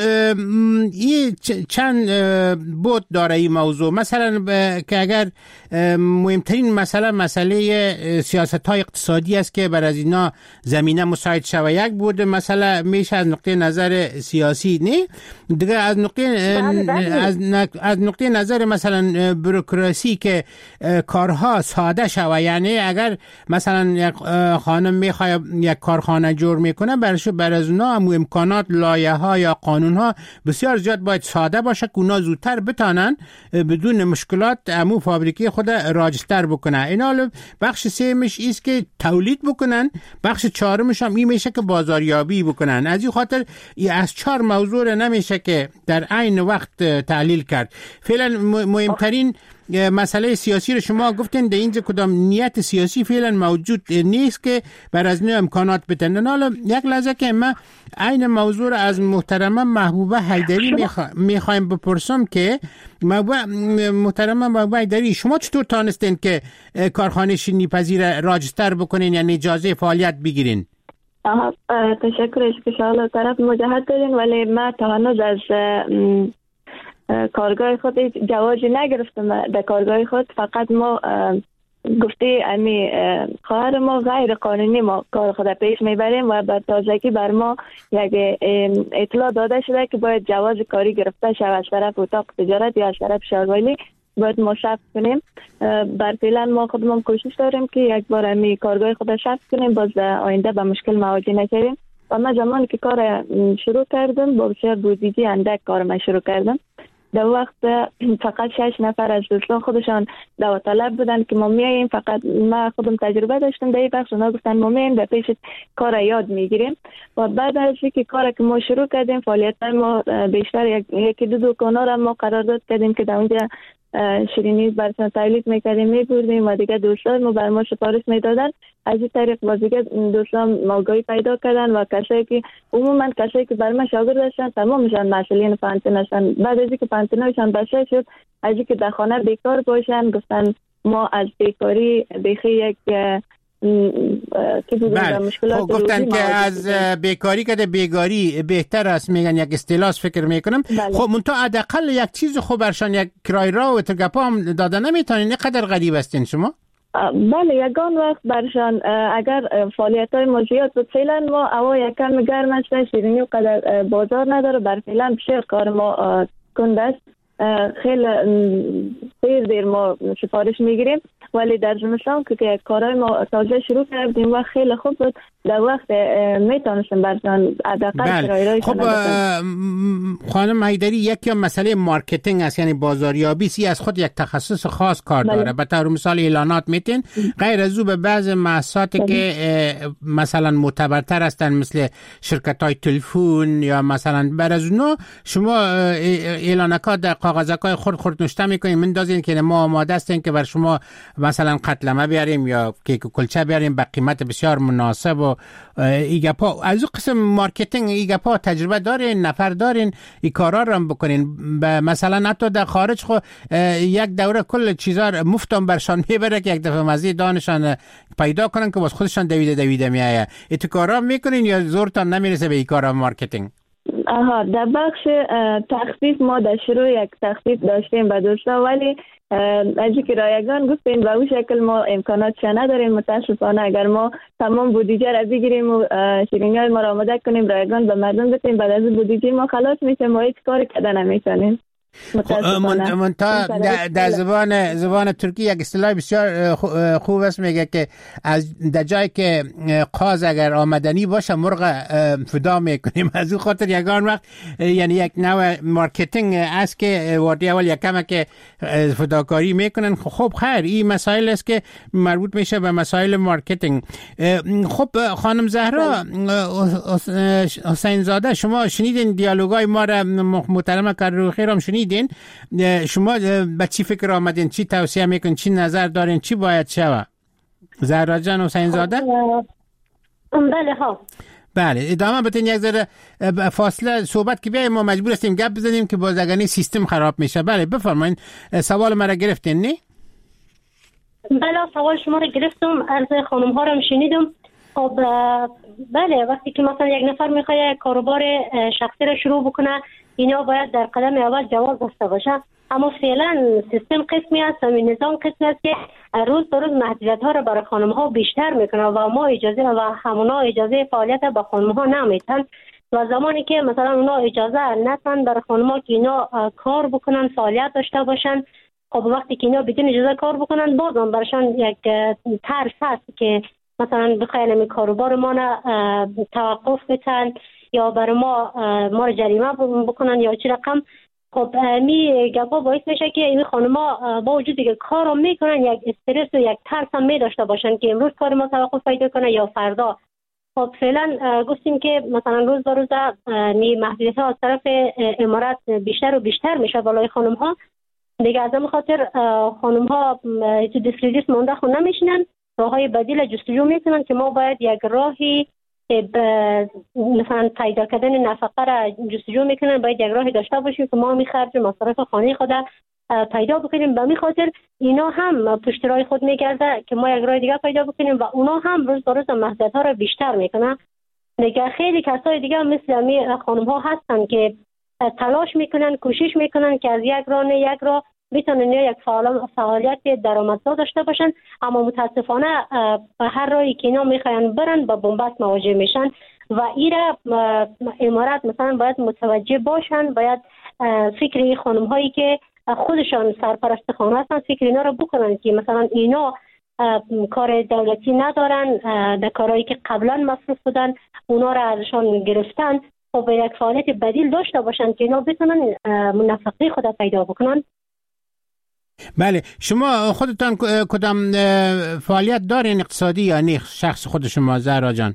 [SPEAKER 2] این چند بود داره این موضوع، مثلا که اگر مهمترین مسئله مسئله سیاست های اقتصادی است که بر از اینا زمینه مساعد شوه، یک بود مسئله میشه از نقطه نظر سیاسی، نه دیگه از نقطه از, از نقطه نظر مثلا بروکراسی که کارها ساده شوه. یعنی اگر مثلا یک خانم میخواد یک کارخانه جور میکنه، برش بر از اونا هم امکانات لایحه ها یا قانون ها بسیار زیاد باید ساده باشه که اونا زودتر بتانن بدون مشکلات امو فابریکه خود راجستر بکنه. اینا بخش سهمش ایست که تولید بکنن، بخش چهارمش هم این میشه که بازاریابی بکنن. از این خاطر از چهار موضوع نمیشه که در عین وقت تحلیل کرد. فعلا مهمترین مسئله سیاسی رو شما گفتین، در اینجا کدام نیت سیاسی فعلا موجود نیست که بر از نوع امکانات بتنن. حالا یک لحظه که ما عین موضوع رو از محترمه محبوبه حیدری میخوایم بپرسم که محترمه محبوبه حیدری، شما چطور تانستین که کارخانه شیرینی پزی را راجستر بکنین، یعنی اجازه فعالیت بگیرین؟
[SPEAKER 8] تشکرش که شاءالله طرف مجهد دارین، ولی ما تا هنوز از کارگاه خود جوازی نگرفتم. در کارگاه خود فقط ما گفته امی خواهر ما غیر قانونی ما کار خود پیش میبریم و به تازگی بر ما یک اطلاع داده شده که باید جواز کاری گرفته شود از طرف اتاق تجارت یا از طرف شهرولی، باید ما ثبت کنیم. بر فعلا ما خودمون کوشش داریم که یک بار امی کارگاه خود ثبت کنیم، باز آینده به مشکل مواجه نشویم. و من زمانی که کار شروع کردم با بسیار بودجه اندک کار ما شروع کردم. در وقت فقط شش نفر از دوستان خودشان داوطلب بودن که ما میاییم، فقط ما خودم تجربه داشتم در این بخش، اونا گفتن ما میاییم در پیش کار یاد میگیریم. و بعد از اینکه کار که ما شروع کردیم فعالیت ما بیشتر یک یکی دو دکانا را ما قرارداد کردیم که در اونجا شیرینی براتون تولید میکردیم میبردیم و دیگه دوستان ما بر ما سفارش میدادن. از این طریق باز دیگه دوستان آگاهی پیدا کردن و کسایی که عموما کسایی که بر ما شاگرد داشتن تمامشان مسئولین پانتون هستن. بعد از اینکه پانتونشان بسته شد، از اینکه در خانه بیکار باشن، گفتن ما از بیکاری بخی یک
[SPEAKER 2] بله. خب گفتن که از بیکاری که بیگاری بهتر است، میگن یک اصطلاح فکر میکنم. بله. خب منتها حداقل یک چیز خوب برشان یک کرای را و ترگپا هم دادن نمیتونین؟ اینقدر غریب هستین شما؟
[SPEAKER 8] بله یگان وقت برشان اگر فعالیت های ما زیاد بود، فعلا ما هوا یکم گرم است، شیرینی و قدر بازار نداره، بر فعلا بسیار کار ما کنده است، خیلی دیر دیر ما سفارش میگیریم. ولی در زمستان که کارهای ما تازه شروع کردیم و خیلی خوب بود، در وقت میتونستم برشان حداقل کرایه‌ای.
[SPEAKER 2] خب خانم حیدری، یکی مسئله مارکتینگ است، یعنی بازاریابی سی از خود یک تخصص خاص کار بله. داره. به طور مثال اعلانات میتین، غیر از او به بعض محصولاتی که مثلا معتبرتر هستن مثل شرکت‌های تلفن یا مثلا بر از اونها شما اعلانات در کاغذهای خرد خرد نوشته میکنین، مندازین که ما آماده هستیم که بر شما مثلا قتلمه بیاریم یا کیک و کلچه بیاریم به قیمت بسیار مناسب. و ایگپا از اون قسم مارکتینگ ایگپا تجربه دارین، نفر دارین این کارا رو هم بکنین؟ مثلا حتی در خارج خو یک دوره کل چیزا مفتم برشان میبره که یک دفعه مزید دانشان پیدا کنن که واسه خودشان دویده دویده میایه. این کارا میکنین یا زورتان نمیرسه به این کارا مارکتینگ؟
[SPEAKER 8] آها، در بخش تخفیف ما در شروع یک تخفیف داشتیم به دوستا، ولی از اینکه رایگان گفتیم به اون شکل ما امکاناتش نداریم. متاسفانه اگر ما تمام بودجه را بگیریم و شیرینی‌های ما را آماده کنیم رایگان به مردم بدیم، بعد از بودجه ما خلاص میشه، ما هیچ کاری کردن نمیتونیم.
[SPEAKER 2] منتها در زبان زبان ترکی یک اصطلاح بسیار خوب است، میگه که از در جایی که قاز اگر آمدنی باشه مرغ فدا میکنیم. از اون خاطر یگان وقت یعنی یک نوع مارکتینگ است که وارد اول یکم که فداکاری میکنن. خب خیر، این مسائل است که مربوط میشه به مسائل مارکتینگ. خب خانم زهرا حسین زاده، شما شنیدین دیالوگای ما را محترم کروخی هم شنیدین؟ شما به چی فکر آمدین؟ چی توصیه میکنین؟ چی نظر دارین؟ چی باید شود؟ زهرا جان حسین زاده؟
[SPEAKER 10] بله ها
[SPEAKER 2] بله ادامه بدین. یک ذره فاصله صحبت که بیایم ما مجبور هستیم گپ بزنیم که بازگانی سیستم خراب میشه. بله بفرمایین، سوال مرا گرفتین نه؟
[SPEAKER 10] بله سوال شما رو گرفتم، عرض خانم ها رو شنیدم. خب بله، وقتی که مثلا یک نفر میخواد کاروبار شخصی رو شروع بکنه، اینا باید در قدم اول جواز داشته باشه. اما فعلا سیستم قسمی است، همین نظام قسمی است که روز به روز محدودیت ها رو برای خانم ها بیشتر میکنه و ما اجازه و همونا اجازه فعالیت با خانم ها نمیتن. و زمانی که مثلا اونا اجازه نتن برای خانم ها که اینا کار بکنن، فعالیت داشته باشن، خب وقتی که اینا بدون اجازه کار بکنن، بازم برشان یک ترس هست که مثلا بخواین می کاروبار ما نه توقف بتن یا برای ما ما رو جریمه بکنن یا چی رقم. خب می گپا باعث میشه که این خانما با وجودی که کارو میکنن یک استرس و یک ترس هم می داشته باشن که امروز کار ما توقف پیدا کنه یا فردا. خب فعلا گفتیم که مثلا روز به روز می محدودیت ها از طرف امارات بیشتر و بیشتر میشه بالای خانم ها دیگه. از همین خاطر خانم ها تو دیسکریدیس مونده خود نمیشینن، راههای بدیل جستجو میکنن که ما باید یک راهی مثلا پیدا کردن نفقه را جستجو میکنن، باید یک راهی داشته باشیم که ما میخرج مصارف خانه خود پیدا بکنیم. به می خاطر اینا هم پشت راه خود میگرده که ما یک راه دیگه پیدا بکنیم و اونا هم روز به روز محدودیت ها را بیشتر میکنن. دیگه خیلی کسای دیگه مثل امی خانم ها هستن که تلاش میکنن، کوشش میکنن که از یک راه نه یک راه بتونن یک فعالیت درآمدزا داشته باشن، اما متاسفانه به هر راهی که اینا میخواین برن با بنبست مواجه میشن و ایره امارات مثلا باید متوجه باشن، باید فکر خانم هایی که خودشان سرپرست خانه هستن فکر اینا رو بکنن که مثلا اینا کار دولتی ندارن، در کارهایی که قبلا مصروف بودن اونا رو ازشان گرفتن، خب یک فعالیت بدیل داشته باشن که اینا بتونن منفقه خود پیدا بکنن.
[SPEAKER 2] بله، شما خودتان کدام فعالیت دارین اقتصادی یا نه شخص خود شما زهرا جان؟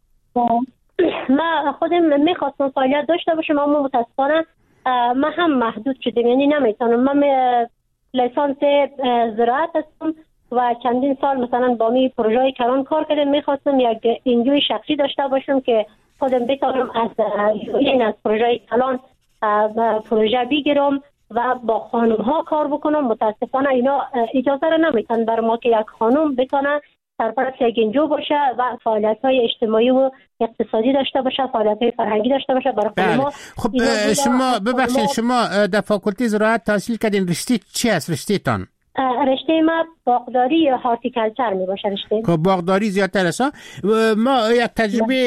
[SPEAKER 10] من خودم میخواستم فعالیت داشته باشم اما متاسفانه من هم محدود شدم، یعنی نمیتونم. من لیسانس زراعت هستم و چندین سال مثلا با می پروژه کلان کار کردم. میخواستم یک انجوی شخصی داشته باشم که خودم بتونم از این از پروژه کلان پروژه بگیرم و با خانم ها کار بکنم. متاسفانه اینا اجازه را نمیتن بر ما که یک خانم بتونه سرپرست یک انجو باشه و فعالیت های اجتماعی و اقتصادی داشته باشه، فعالیت های فرهنگی داشته باشه برای خانم ها.
[SPEAKER 2] خب شما ببخشید شما در فاکولته زراعت تحصیل کردین، رشته چی است رشته تان؟
[SPEAKER 10] رشته ما باغداری یا هارتیکلچر می باشه. رشته
[SPEAKER 2] خب باغداری زیادتر است. ما یک تجربه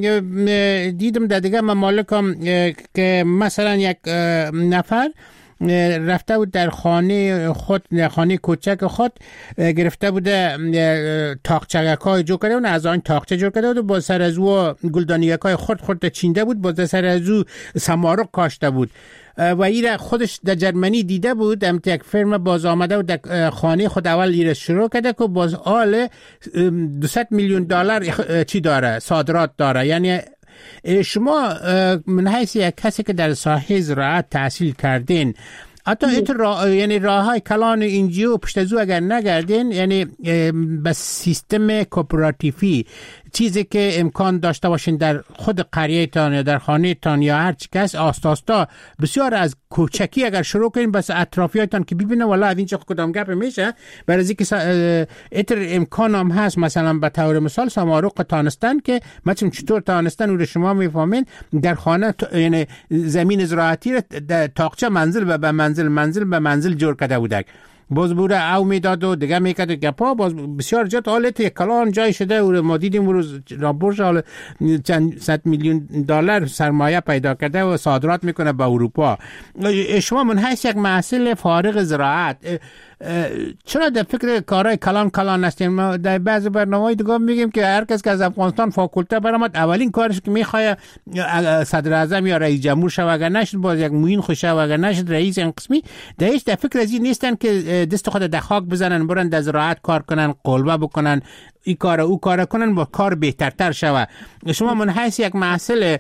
[SPEAKER 2] دیدم در دیگه ممالکم که مثلا یک نفر رفته بود در خانه خود، در خانه کوچک خود گرفته بوده تاقچگک های جو کرده بود، از آن تاقچه جو کرده بود و با سر از او گلدانیک های خود خود چینده بود، با سر از او سمارق کاشته بود و ایره خودش در جرمنی دیده بود. هم یک فرم باز آمده و در خانه خود اول ایره شروع کرده که باز آل دویست میلیون دلار چی داره، صادرات داره. یعنی شما من حیث یک کسی که در ساحه زراعت تحصیل کردین، حتی ایتر راه، یعنی راه های کلان اینجیو پشت از او اگر نگردین، یعنی به سیستم کوپراتیفی چیزی که امکان داشته باشین در خود قریه تان یا در خانه تان یا هر چی کس آستاستا بسیار از کوچکی اگر شروع کنین بس اطرافیایتان که ببینه والا از اینجا کدام گپ میشه، برای اینکه ایتر امکان هم هست. مثلا به طور مثال سمارق تانستن که مثلا چطور تانستن او رو شما میفهمین در خانه، یعنی زمین زراعتی رو تاقچه منزل به منزل منزل به منزل جور کرده بودک، باز بوده او میداد و دیگه میکرد گپا، باز بسیار جات حالت یک کلان جای شده و ما دیدیم روز رابورش حال چند صد میلیون دلار سرمایه پیدا کرده و صادرات میکنه به اروپا. شما من حیث یک محصل فارغ زراعت چرا در فکر کارهای کلان کلان هستین؟ ما در بعض برنامه‌های دیگه میگیم که هر کس که از افغانستان فاکولته برآمد اولین کارش که میخواد صدر اعظم یا رئیس جمهور شه، اگر نشد باز یک معین خوشه، و اگر نشد رئیس این قسمی. در هیچ در فکر از این نیستن که دست خود در خاک بزنن، برن در زراعت کار کنن، قلبه بکنن، این کار او کار کنن با کار بهترتر شوه. شما من حیث یک محصل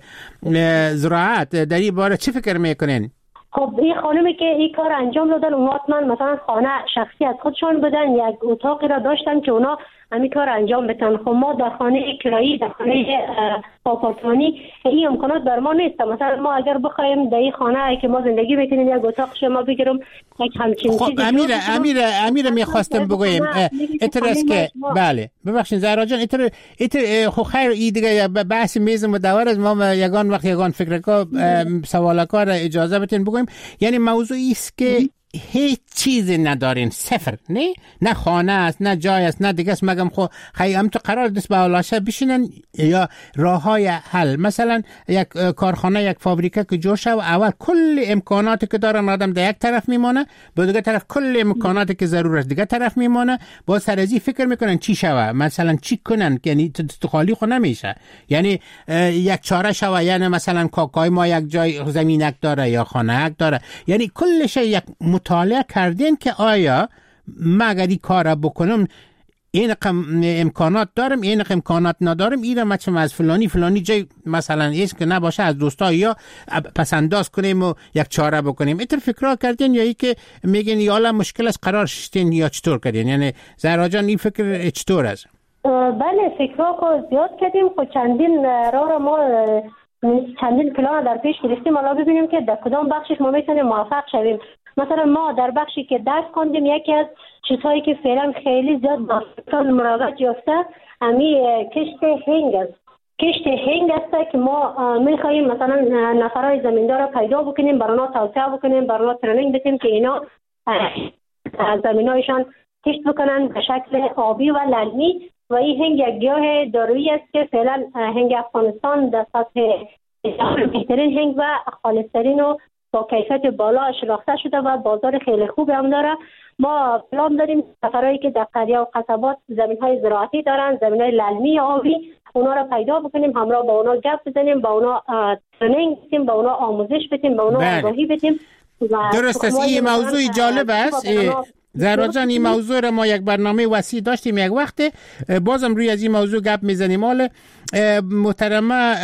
[SPEAKER 2] زراعت در این باره چی فکر میکنین؟
[SPEAKER 10] خب این خانمی که این کار انجام دادن اونا من مثلا خانه شخصی از خودشان بودن، یک اتاقی را داشتن که اونا همین کار انجام بدن. خب ما در خانه کرایی، در خانه آپارتمانی این امکانات بر ما نیست. مثلا ما اگر بخوایم در این خانه که ما زندگی میکنیم یک اتاق شما بگیرم یک همچین
[SPEAKER 2] خب
[SPEAKER 10] چیزی.
[SPEAKER 2] امیره امیره امیره میخواستم بگویم اتر است که بله ببخشید زهرا جان، اتر اتر خو خیر ای دیگه بحث میز مدور از ما یگان وقت یگان فکرکا سوالکا را اجازه بتین بگویم. یعنی موضوعی است که هیچ چیزی ندارین، صفر، نه نه خانه است، نه جای است، نه دیگه است. مگم خو خیام تو قرار دست به اولاشه بشینن یا راههای حل. مثلا یک کارخانه، یک فابریکه که جوشه و اول کل امکاناتی که دارن آدم در یک طرف میمونه، با دیگه طرف کل امکاناتی که ضرور است دیگه طرف میمونه. با سرازی فکر میکنن چی شوه، مثلا چی کنن، یعنی تو خالی خو نمیشه. یعنی یک چاره شوه، یعنی مثلا کاکای ما یک جای زمینک داره یا خانه‌ک داره، یعنی کلش یک مطالعه کردین که آیا ما اگر این کار بکنم این رقم امکانات دارم، این رقم امکانات ندارم، این رو مثلا از فلانی فلانی جای مثلا ایست که نباشه از دوستا یا پسنداز کنیم و یک چاره بکنیم. اینطور فکرها کردین یا ای که میگین یالا مشکل از قرار شدین یا چطور کردین؟ یعنی زهرا جان این فکر چطور است؟
[SPEAKER 10] بله فکرها که زیاد کردیم. خود چندین راه را ما چندین پلان در پیش گرفتیم، حالا ببینیم که در کدام بخشش ما میتونیم موفق شویم. مثلا ما در بخشی که درس خوندیم یکی از چیزهایی که فعلا خیلی زیاد با مراقبت یافته امی کشت هنگ است. کشت هنگ است که ما میخواهیم مثلا نفرای زمیندار را پیدا بکنیم، برای توسعه بکنیم، برای ترنینگ بدیم که اینا زمینایشان کشت بکنن به شکل آبی و للمی. و این هنگ یک گیاه دارویی است که فعلا هنگ افغانستان در سطح بهترین هنگ و خالصترین و با کیفیت بالا شناخته شده و بازار خیلی خوب هم داره. ما پلان داریم سفرهایی که در قریه و قصبات زمین‌های زراعتی دارن، زمین‌های للمی آبی، اونا را پیدا بکنیم، همراه با اونا گپ بزنیم، با اونا ترنینگ بدیم، با اونا آموزش بدیم، با اونا آگاهی بدیم.
[SPEAKER 2] درست است. این موضوع جالب است زهرا جان. این موضوع را ما یک برنامه وسیع داشتیم یک وقت، بازم روی از این موضوع گپ میزنیم. حالا محترمه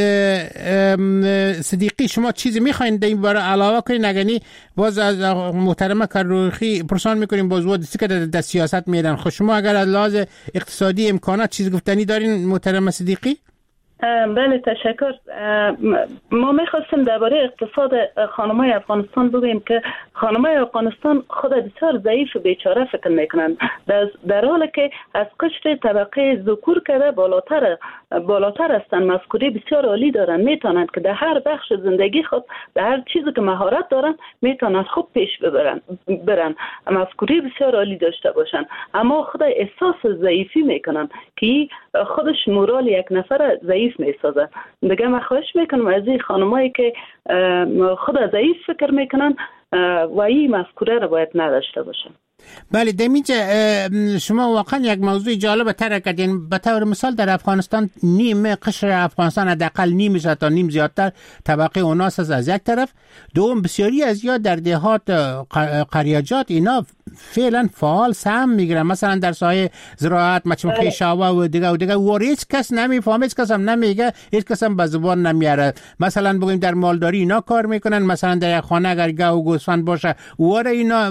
[SPEAKER 2] صدیقی شما چیزی میخواین در این باره علاوه کنین؟ اگرنی باز از محترمه کروخی پرسان میکنیم باز وقت که در سیاست میدن. خب شما اگر از لحاظ اقتصادی امکانات چیز گفتنی دارین محترمه صدیقی؟
[SPEAKER 9] بله تشکر. ما میخواستیم درباره اقتصاد خانمای افغانستان بگوییم که خانمای افغانستان خود بسیار ضعیف و بیچاره فکر میکنند، در حالی که از قشر طبقه ذکور که بالاتر بالاتر هستند، مفکوری بسیار عالی دارند، میتونند که در هر بخش زندگی خود در هر چیزی که مهارت دارند میتونند خوب پیش ببرن برن مفکوری بسیار عالی داشته باشند، اما خود احساس ضعیفی میکنند که خودش مورال یک نفر ضعیف میسازه. دیگه من خواهش میکنم از این خانمایی که خود ضعیف فکر میکنن و این مفکوره رو باید نداشته باشن.
[SPEAKER 2] بله دمیجه شما واقعا یک موضوع جالب تر کردین. به طور مثال در افغانستان نیم قشر افغانستان حداقل نیم تا نیم زیادتر طبقه اوناس از یک طرف، دوم بسیاری از یا در دهات قریاجات اینا فعلا فعال سهم میگیرن، مثلا در سایه زراعت، مچمخی شاوه و دیگه و دیگه و هیچ کس نمیفهمه، هیچ کس هم نمیگه، هیچ کس هم به زبان نمیاره. مثلا بگیم در مالداری اینا کار میکنن، مثلا در یک خانه اگر گاو و گوسفند باشه واره اینا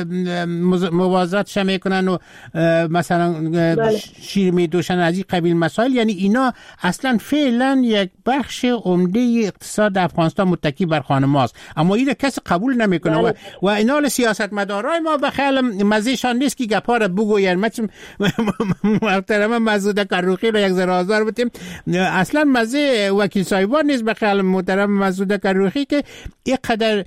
[SPEAKER 2] مواظبتش میکنن و مثلا شیر میدوشن از این قبیل مسائل. یعنی اینا اصلا فعلا یک بخش عمده اقتصاد افغانستان متکی بر خانم‌هاست، اما این کسی قبول نمیکنه و و اینا سیاستمدارای ما به خیال مزهشان نیست که گپا رو بگوین. مثلا محترم مسعود کروخی رو یک ذره آزار بدیم، اصلا مزه وکیل صاحبان نیست به خیال محترم مسعود کروخی که اینقدر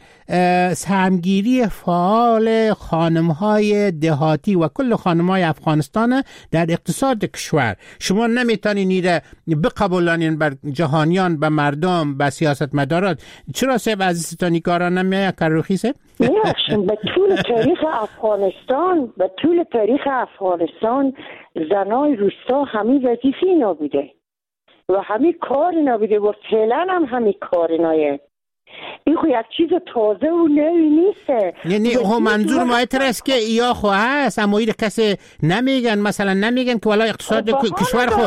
[SPEAKER 2] سهمگیری فعال خانم‌های دهاتی و کل خانم‌های افغانستان در اقتصاد کشور. شما نمیتونین ایره بقبولانین بر جهانیان، به مردم، به سیاستمدارات. چرا صاحب عزیزتانی کارا نمیه کروخی صاحب؟
[SPEAKER 7] می‌خوام به طول تاریخ افغانستان به طول تاریخ افغانستان زنای روستا همین وظیفه اینا بوده و همین کار اینا بوده و فعلا هم همین کار اینایه. این خو یک چیز تازه و نوی نیسته.
[SPEAKER 2] یعنی خو منظور ما ایتر است که ایا خو هست اما این کسی نمیگن، مثلا نمیگن که والا اقتصاد کشور خو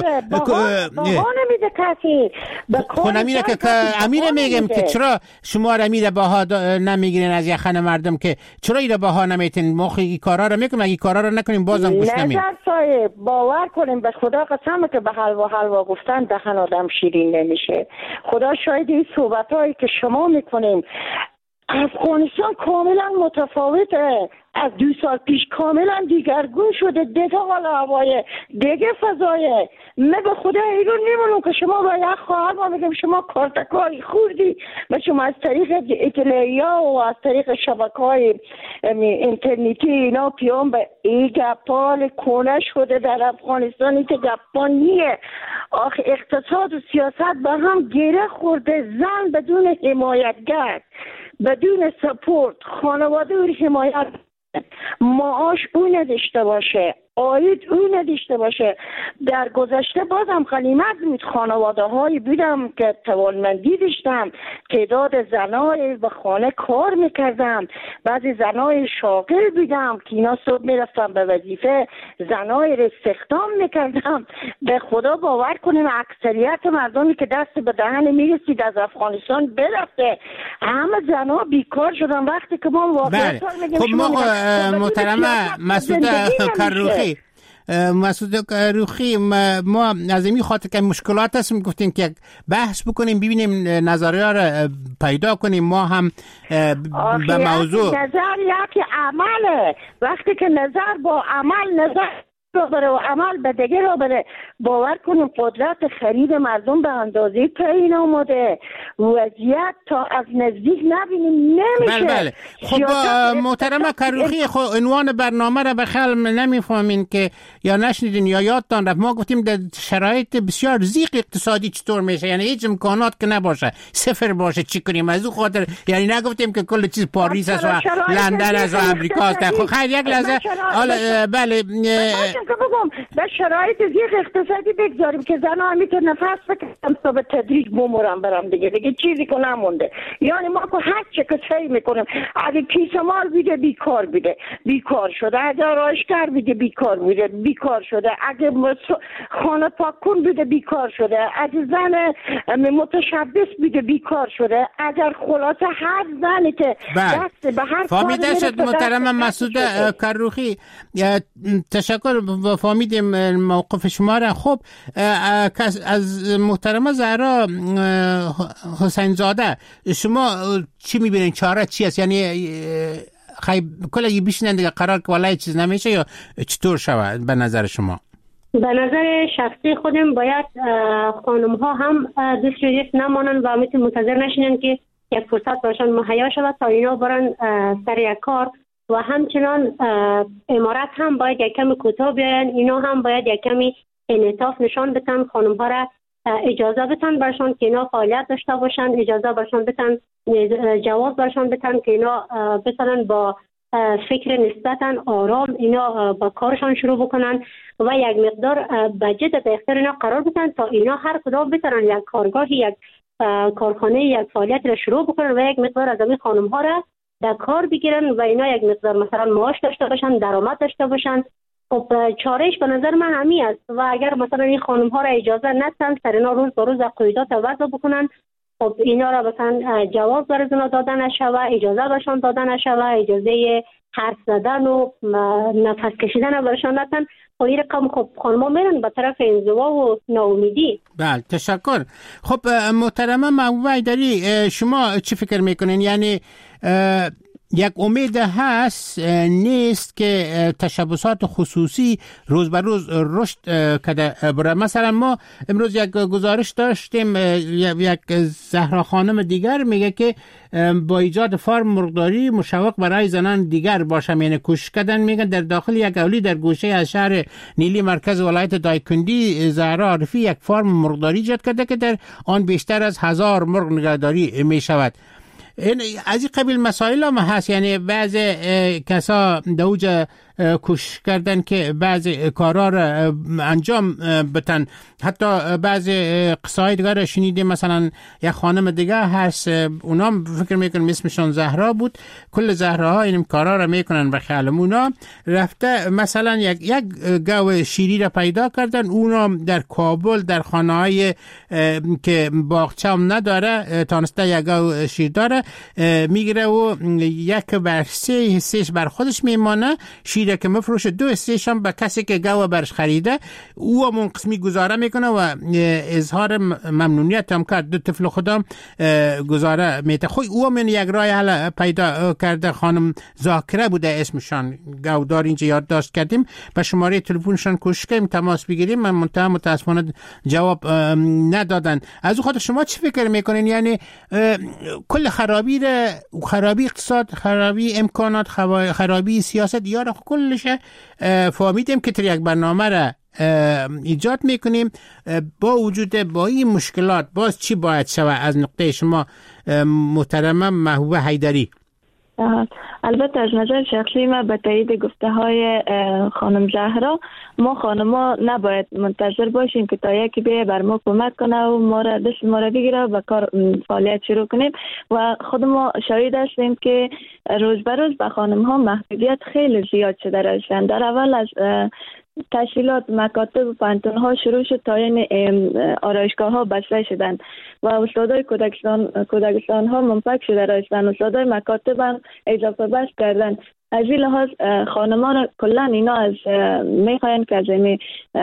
[SPEAKER 7] بها نمیده کسی
[SPEAKER 2] خو نمیده که امیر میگم که چرا شما را میره بها نمیگیرین از یخن مردم، که چرا این بها نمیتین ما این کارا رو میکنیم، اگه کارا رو نکنیم بازم گوش نمید.
[SPEAKER 7] نظر صاحب باور کنیم به خدا قسمه که به حلوا حلوا گفتن دهن آدم شیرین نمیشه. خدا شاید این صحبتایی که شما میکنیم افغانستان کاملا متفاوته، از دو سال پیش کاملا دیگرگون شده، دیگه حال هوای دیگه فضایه. من به خدا ایرون نمیمونم که شما با یک خواهر ما میگم شما کارتکاری خوردی و شما از طریق اطلاعیا و از طریق شبکه‌های اینترنتی اینا پیام به این گپال کنه شده در افغانستان. این که گپان نیه. آخه اقتصاد و سیاست به هم گره خورده. زن بدون حمایتگر، بدون سپورت، خانواده و حمایت، معاش اون نداشته باشه، آید اون نداشته باشه. در گذشته بازم غنیمت بود، خانواده هایی بودم که توانمندی داشتم، تعداد زنای به خانه کار میکردم، بعضی زنای شاغل بودم که اینا صبح میرفتم به وظیفه، زنای رو استخدام میکردم. به خدا باور کنیم اکثریت مردمی که دست به دهن میرسید از افغانستان برفته، همه زنها بیکار شدن. وقتی که ما واقعیت میگیم
[SPEAKER 2] خب ما محترمه مسعود کروخی مسعود کروخی ما از این خاطر که مشکلات هست گفتیم که بحث بکنیم ببینیم نظریه را پیدا کنیم ما هم به موضوع.
[SPEAKER 7] نظر یکی عمله، وقتی که نظر با عمل نظر را بره و عمل به دیگه را بره. باور کنیم قدرت خرید مردم به اندازه تعیین آمده، وضعیت تا از نزدیک نبینیم نمیشه.
[SPEAKER 2] بله بله. خب محترم کروخی، خب عنوان برنامه را به خلق نمیفهمین که یا نشنیدین یا یادتان رفت. ما گفتیم در شرایط بسیار ضیق اقتصادی چطور میشه، یعنی هیچ امکانات که نباشه، صفر باشه، چی کنیم؟ از اون خاطر یعنی نگفتیم که کل چیز پاریس است و لندن است و امریکا است. خب خیر یک لحظه بله
[SPEAKER 7] بگم به شرایط ضیق اقتصادی بگذاریم که زنا میتونه نفس بکشن تا به تدریج بمرن برام دیگه دیگه چیزی که نمونده. یعنی ما که هر چه که سعی میکنیم، اگه کیسه مال بیده بیکار بیده بیکار شده، اگه آرایشگر بیده بیکار بیده بیکار شده، اگه خانه پاک کن بیده بیکار شده، اگه زن متشبث بیده بیکار شده، اگر خلاصه هر زنی که دست به هر
[SPEAKER 2] فهمیده شد. محترم مسعود کروخی تشکر، فهمیدیم موقف شما را. خب از محترمه زهرا حسین زاده شما چی میبینید؟ چاره چی است؟ یعنی خیلی کلا یه بیشنن دیگه قرار که والله چیز نمیشه یا چطور شود به نظر شما؟
[SPEAKER 10] به نظر شخصی خودم باید خانم ها هم دست نمانن و میتون منتظر نشینن که یک فرصت برشان مهیا شود تا اینا برن سر یک کار، و همچنان امارات هم باید یک کمی کوتاه بیاین، اینا هم باید یک کمی انعطاف نشان بدن، خانم ها را اجازه بدن برشان که اینا فعالیت داشته باشن، اجازه برشان بدن، جواز برشان بدن که اینا بتونن با فکر نسبتا آرام اینا با کارشان شروع بکنن و یک مقدار بجت به اختیار اینا قرار بدن تا اینا هر کدام بتونن یک کارگاه، یک کارخانه، یک فعالیت را شروع بکنن و یک مقدار از این خانم ها را در کار بگیرن و اینا یک مقدار مثلا معاش داشته باشن، درآمد داشته باشن. خب چارهش به نظر من همین است و اگر مثلا این خانم ها را اجازه ندن سر اینا روز به روز قیودات وضع بکنن، خب اینا را مثلا جواز بر ازنا دادن نشوه، اجازه برشان دادن نشوه، اجازه حرف زدن و نفس کشیدن برشان ندن، خب این رقم خب خانم‌ها میرن به طرف انزوا و ناامیدی.
[SPEAKER 2] بله تشکر. خب محترمه محبوبه حیدری، شما چی فکر میکنین؟ یعنی یک امید هست نیست که تشبسات خصوصی روز به روز رشد کده بره؟ مثلا ما امروز یک گزارش داشتیم، یک زهرا خانم دیگر میگه که با ایجاد فارم مرغداری مشوق برای زنان دیگر باشه، یعنی کوشش کردن. میگن در داخل یک اولی در گوشه از شهر نیلی مرکز ولایت دایکندی زهرا عارفی یک فارم مرغداری ایجاد کرده که در آن بیشتر از هزار مرغ نگهداری میشود. این از این قبیل مسائل هم هست، یعنی بعض کسا دوج کوشش کردن که بعض کارا را انجام بتن. حتی بعض قصای دیگر شنیدیم، مثلا یک خانم دیگه هست، اونا فکر میکنم اسمشون زهرا بود، کل زهراها این کارا را میکنن و خیالم اونا رفته مثلا یک یک گاو شیری را پیدا کردن، اونا در کابل در خانه های که باغچه هم نداره تانسته یک گاو شیر داره میگیره و یک بر سه حصهش بر خودش میمانه، شیر که مفروش دو حصهش هم به کسی که گاو برش خریده، او هم اون قسمی گزاره میکنه و اظهار ممنونیت هم کرد. دو طفل خودم گزاره میته. خوی او هم یک راه حل پیدا کرده، خانم ذاکره بوده اسمشان، گاودار اینجا یادداشت کردیم، به شماره تلفنشان کوشش کردیم تماس بگیریم، من منتها متاسفانه جواب ندادن. از خود شما چی فکر میکنین؟ یعنی کل خرابی ره، خرابی اقتصاد، خرابی امکانات، خرابی سیاست یا کلش فهمیدیم که تر یک برنامه را ایجاد میکنیم. با وجود با این مشکلات باز چی باید شود از نقطه شما محترمه محبوبه حیدری؟
[SPEAKER 8] البته از نظر شخصی ما به تایید گفته های خانم زهرا، ما خانما نباید منتظر باشیم که تا یکی بیه بر ما کمک کنه و ما را دست ما را بگیره و کار فعالیت شروع کنیم و خود ما شاهد هستیم که روز به روز به خانم ها محدودیت خیلی زیاد شده رسیدن. در اول از تشکیلات مکاتب و پانتون ها شروع شد تا این آرایشگاه ها بسته شدند و استادای کودکستان کودکستان ها منفک شده رسیدند، استادای مکاتب هم اضافه بس کردند. از این لحاظ خانمان کلن اینا از میخواین که از این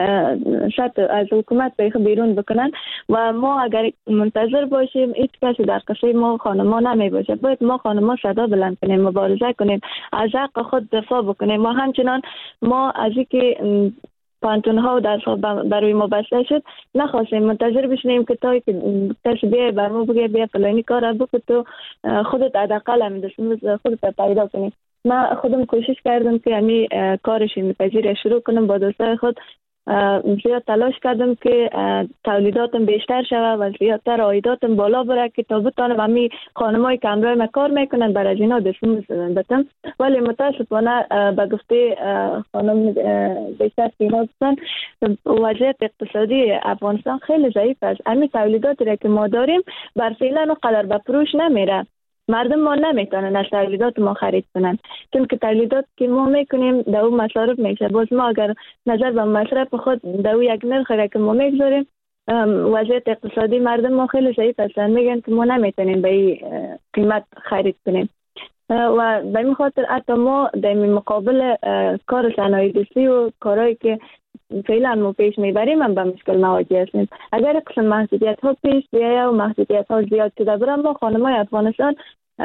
[SPEAKER 8] از حکومت بیخ بیرون بکنن و ما اگر منتظر باشیم هیچ کسی در قصه ما خانمان نمی باشه. باید ما خانمان صدا بلند کنیم، مبارزه کنیم، از حق خود دفاع بکنیم و همچنان ما از این که پانتون ها و درس ها برای ما بسته شد، نخواستیم منتظر بشینیم که تا که کسی بیای بر ما بگه بیا فلانی کار بکن تو خودت حداقل همین دست خودت پیدا کنی. من خودم کوشش کردم که همین کارش پذیر شروع کنم. با دوستای خود زیاد تلاش کردم که تولیداتم بیشتر شود و زیادتر عایداتم بالا بره که تا بتونم همین خانمایی که همراه ما کار میکنن بر از اینا دستم بزنم. ولی متاسفانه به گفته خانم بیشتر اینا بودن، وضعیت اقتصادی افغانستان خیلی ضعیف است. همین تولیداتی را که ما داریم بر فعلا قدر به فروش نمیره. مردم ما نمیتونن از تولیدات ما خرید کنن، چون که تولیدات که ما میکنیم در اون مصارف میشه. باز ما اگر نظر به مصرف خود در اون یک نرخ را که ما میگذاریم، وضعیت اقتصادی مردم ما خیلی ضعیف هستن، میگن که ما نمیتونیم به این قیمت خرید کنیم و به این خاطر حتی ما در مقابل کار صنایع دستی و کارهایی که فعلا ما پیش میبریم هم به مشکل مواجه هستیم. اگر قسم محدودیت ها پیش بیاید و محدودیت ها زیاد شده برای ما خانمای افغانستان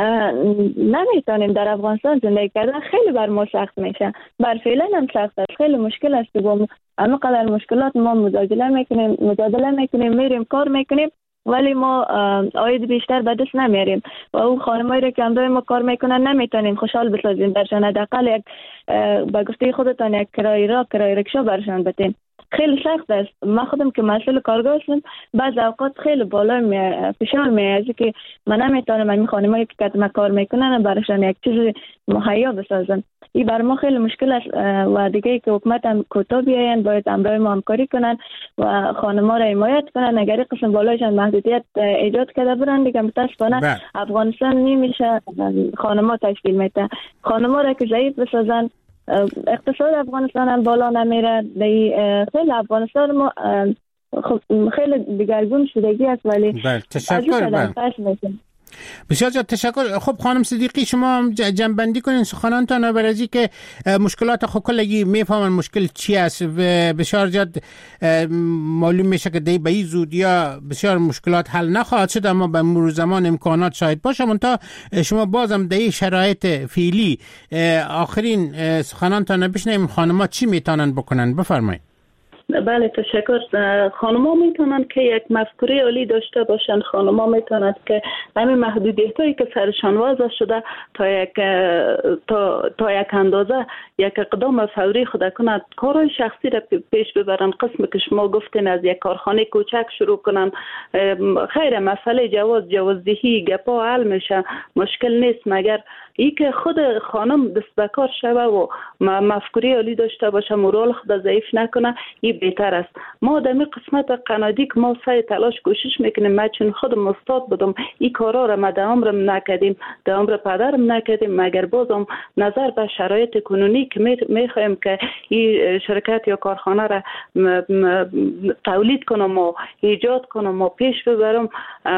[SPEAKER 8] نمیتونیم در افغانستان زندگی کردن، خیلی بر ما سخت میشه. بر فعلا هم سخت است، خیلی مشکل است که با اما قدر مشکلات ما مجادله میکنیم مجادله میکنیم میریم کار میکنیم ولی ما عاید بیشتر به دست نمیاریم و اون خانمایی را که همراه ما کار میکنن نمیتونیم خوشحال بسازیم درشان. حداقل یک به گفته خودتان یک کرایه را کرایه رکشا برشان بدیم. خیلی سخت است. من خودم که مسئول کارگاه هستم، بعض اوقات خیلی بالا می فشار میاد که من نمیتونم این خانمایی که کدام کار میکنن براشون یک چیز مهیا بسازم. این بر ما خیلی مشکل است و دیگه که حکومت هم کوتاه بیاین باید همراه ما همکاری کنن و خانم‌ها را حمایت کنن. اگر قسم بالایشان محدودیت ایجاد کرده برن دیگه متاسفانه افغانستان نمیشه خانم‌ها تشکیل میده. خانم‌ها را که ضعیف بسازن اقتصاد افغانستان هم بالا نمیره. خیلی افغانستان ما خیلی دگرگون شدگی است ولی
[SPEAKER 2] بله تشکر. بسیار زیاد تشکر. خب خانم صدیقی شما جنبندی کنین سخنانتان برای از که مشکلات خب کلگی میفهمن مشکل چی است و بسیار زیاد معلوم میشه که دی به این زودیا بسیار مشکلات حل نخواهد شد، اما به مرور زمان امکانات شاید باشه. منتها شما بازم در شرایط فعلی آخرین سخنانتان بشنویم خانم‌ها چی میتونن بکنن. بفرمایید.
[SPEAKER 9] بله تشکر. خانم‌ها میتونن که یک مفکوره عالی داشته باشن. خانم‌ها میتونن که همین محدودیتایی که سرشان وضع شده تا یک تا, تا یک اندازه یک اقدام فوری خود کنند، کارهای شخصی را پیش ببرن. قسم که شما گفتین از یک کارخانه کوچک شروع کنن، خیر مسئله جواز جوازدهی گپا حل میشه، مشکل نیست، مگر ای که خود خانم دست به کار شوه و مفکوره عالی داشته باشه، مورال خود ضعیف نکنه، این بهتر است. ما در قسمت قنادی که ما سعی تلاش کوشش میکنیم، من چون خودم استاد بودم این کارا را ما در عمرم نکردیم، در عمر پدرم نکردیم، مگر بازم نظر به شرایط کنونی که میخوایم که این شرکت یا کارخانه را تولید کنم و ایجاد کنم و پیش ببرم،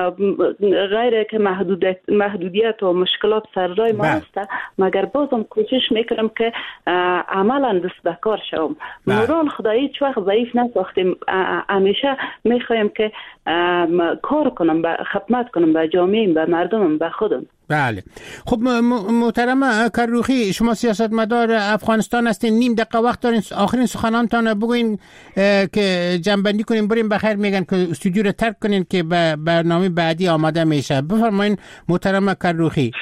[SPEAKER 9] غیر که محدودیت محدودیت و مشکلات سررای ما است، مگر بازم کوشش میکنم که عملا دست به کار شوم. مورال خدایی هیچ وقت ضعیف نساختیم، همیشه میخوایم که کار کنم، خدمت کنم به جامعه، به مردمم، به خودم.
[SPEAKER 2] بله. خب محترم کروخی، شما سیاستمدار افغانستان هستین، نیم دقیقه وقت دارین، آخرین سخنانتان بگوین که جنبندی کنیم بریم. بخیر میگن که استودیو رو ترک کنین که به برنامه بعدی آماده میشه. بفرمایین محترم کروخی.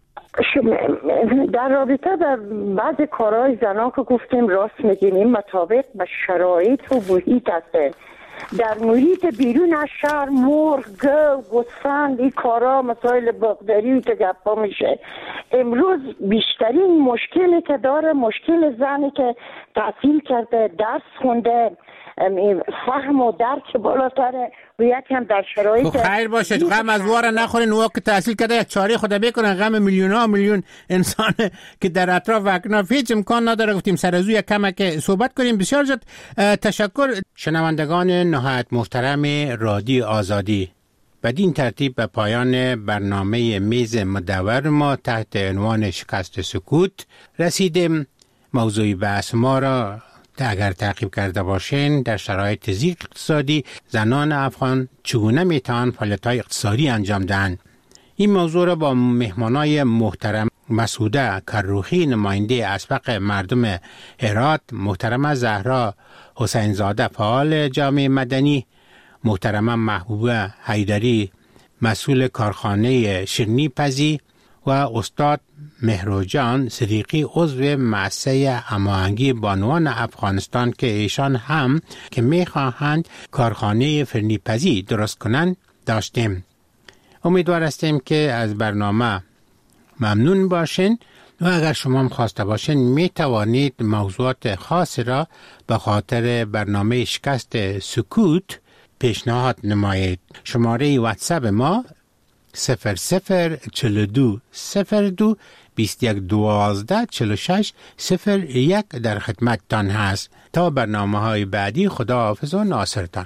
[SPEAKER 7] در رابطه با بعض کارهای زنان که گفتیم راست میگیم، این مطابق به شرایط و محیط هسته. در محیط بیرون از شهر مرغ، گو، گوسفند، این کارا مسائل باغداری که گپا میشه. امروز بیشترین مشکلی که داره مشکل زنی که تحصیل کرده، درس خونده، فهم و درک بالاتره و یک هم در شرایط
[SPEAKER 2] خیر باشد غم از واره نخورین. او که تحصیل کرده یک چاره خدا بکنن، غم میلیون ها میلیون انسان که در اطراف و اکناف هیچ امکان نداره. گفتیم سر از یک کم که صحبت کنیم. بسیار زیاد تشکر. شنوندگان نهایت محترم رادیو آزادی، بدین ترتیب به پایان برنامه میز مدور ما تحت عنوان شکست سکوت رسیدیم. موضوع بحث ما را اگر تعقیب کرده باشین، در شرایط ضیق اقتصادی زنان افغان چگونه میتوان فعالیت‌های اقتصادی انجام دهند. این موضوع را با مهمانای محترم مسعوده کروخی نماینده اسبق مردم هرات، محترمه زهرا حسین زاده فعال جامعه مدنی، محترمه محبوبه حیدری مسئول کارخانه شیرینی پزی و استاد مهروجان صدیقی عضو مؤسسه هماهنگی بانوان افغانستان که ایشان هم که میخواهند کارخانه فرنی پزی درست کنند داشتیم. امیدوار هستیم که از برنامه ممنون باشین و اگر شما هم خواسته باشین می توانید موضوعات خاص را به خاطر برنامه شکست سکوت پیشنهاد نمایید. شماره واتساپ ما صفر صفر چهل و دو صفر دو بیست و یک دوازده چهل و شش صفر یک در خدمت تان هست. تا برنامه های بعدی خدا حافظ و ناصرتان.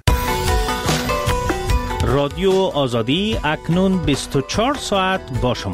[SPEAKER 11] رادیو آزادی اکنون بیست و چهار ساعت با شما.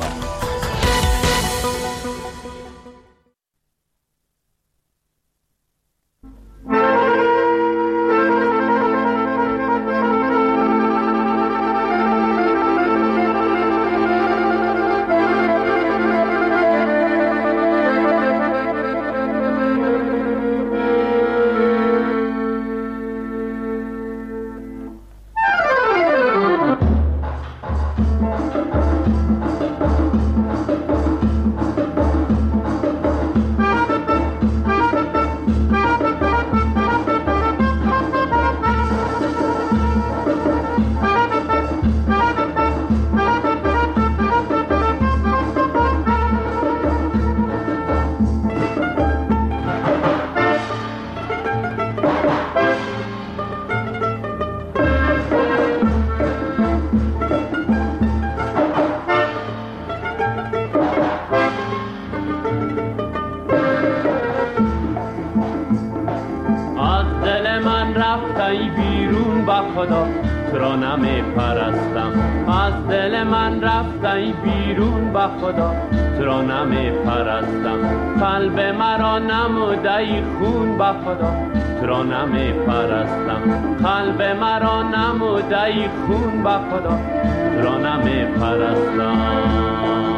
[SPEAKER 12] رفتایی بیرون با خدا تو را نمی پرستم. از دل من رفتایی بیرون با خدا تو را نمی پرستم. قلب مرا نمودایی خون با خدا تو را نمی پرستم. قلب مرا نمودایی خون با خدا تو را نمی پرستم.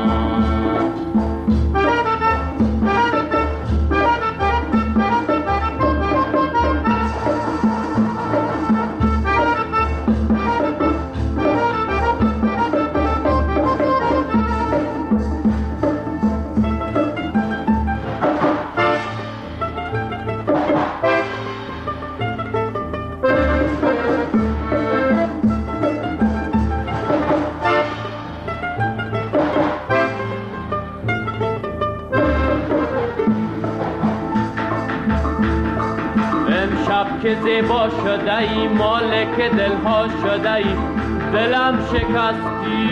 [SPEAKER 12] که زیبا شده ای مالک دلها شده ای دلم شکستی.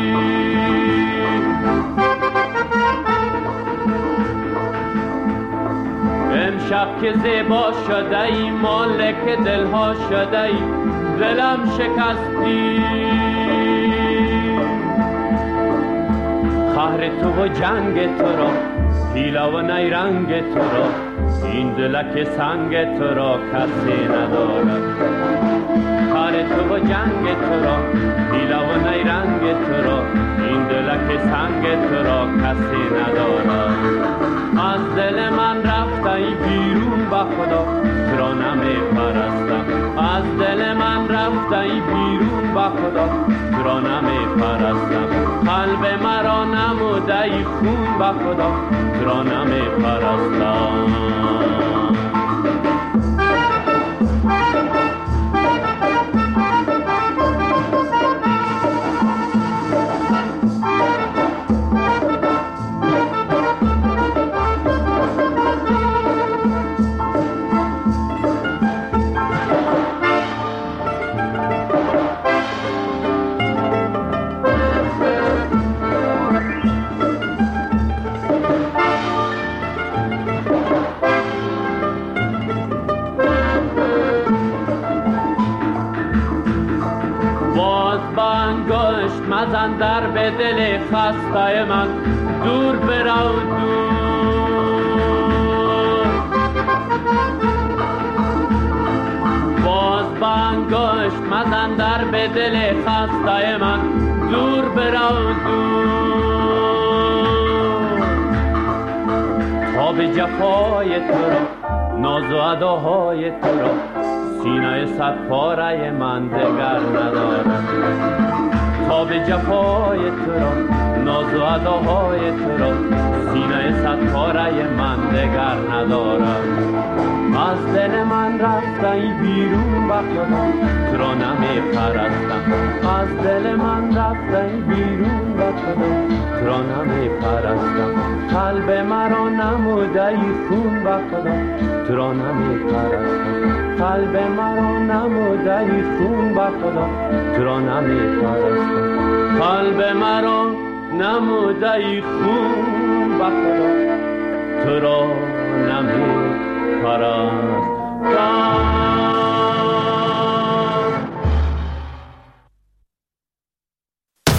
[SPEAKER 12] امشب که زیبا شده ای مالک دلها شده ای دلم شکستی. قهر تو و جنگ تو را حیله و نیرنگ تو را این دلک سنگ تو را کسی ندارد. قهر تو و جنگ تو را حیله و نیرنگ تو را این دلک سنگ تو را کسی ندارد. از دل من رفتی بیرون با خدا تو را نمی پرستم. از دل من رفتی بیرون با خدا تو را نمی پرستم. قلب مرا نمودی خون با خدا تو را نمی پرستم. مزن در به دل خسته من دور برو دور. باز بانگشت مزن در به دل خسته من دور برو دور. به جفای تو را ناز و اداهای تو را سینه صد پاره من دگر ندارم. تا به جفای تو را ناز و اداهای تو را سینه صد پاره من دگر ندارم. از دل من رفتن بیرون بخدا تو را نمی پرستم. از دل من رفتن بیرون بخدا تو را نمی پرستم. قلب مرا نموده ای خون بخدا تو را نمی پرستم. قلب مرا نموده ای خون بخدا تو را نمی پرستم. قلب مرا نموده ای خون بخدا تو را نمی پرستم.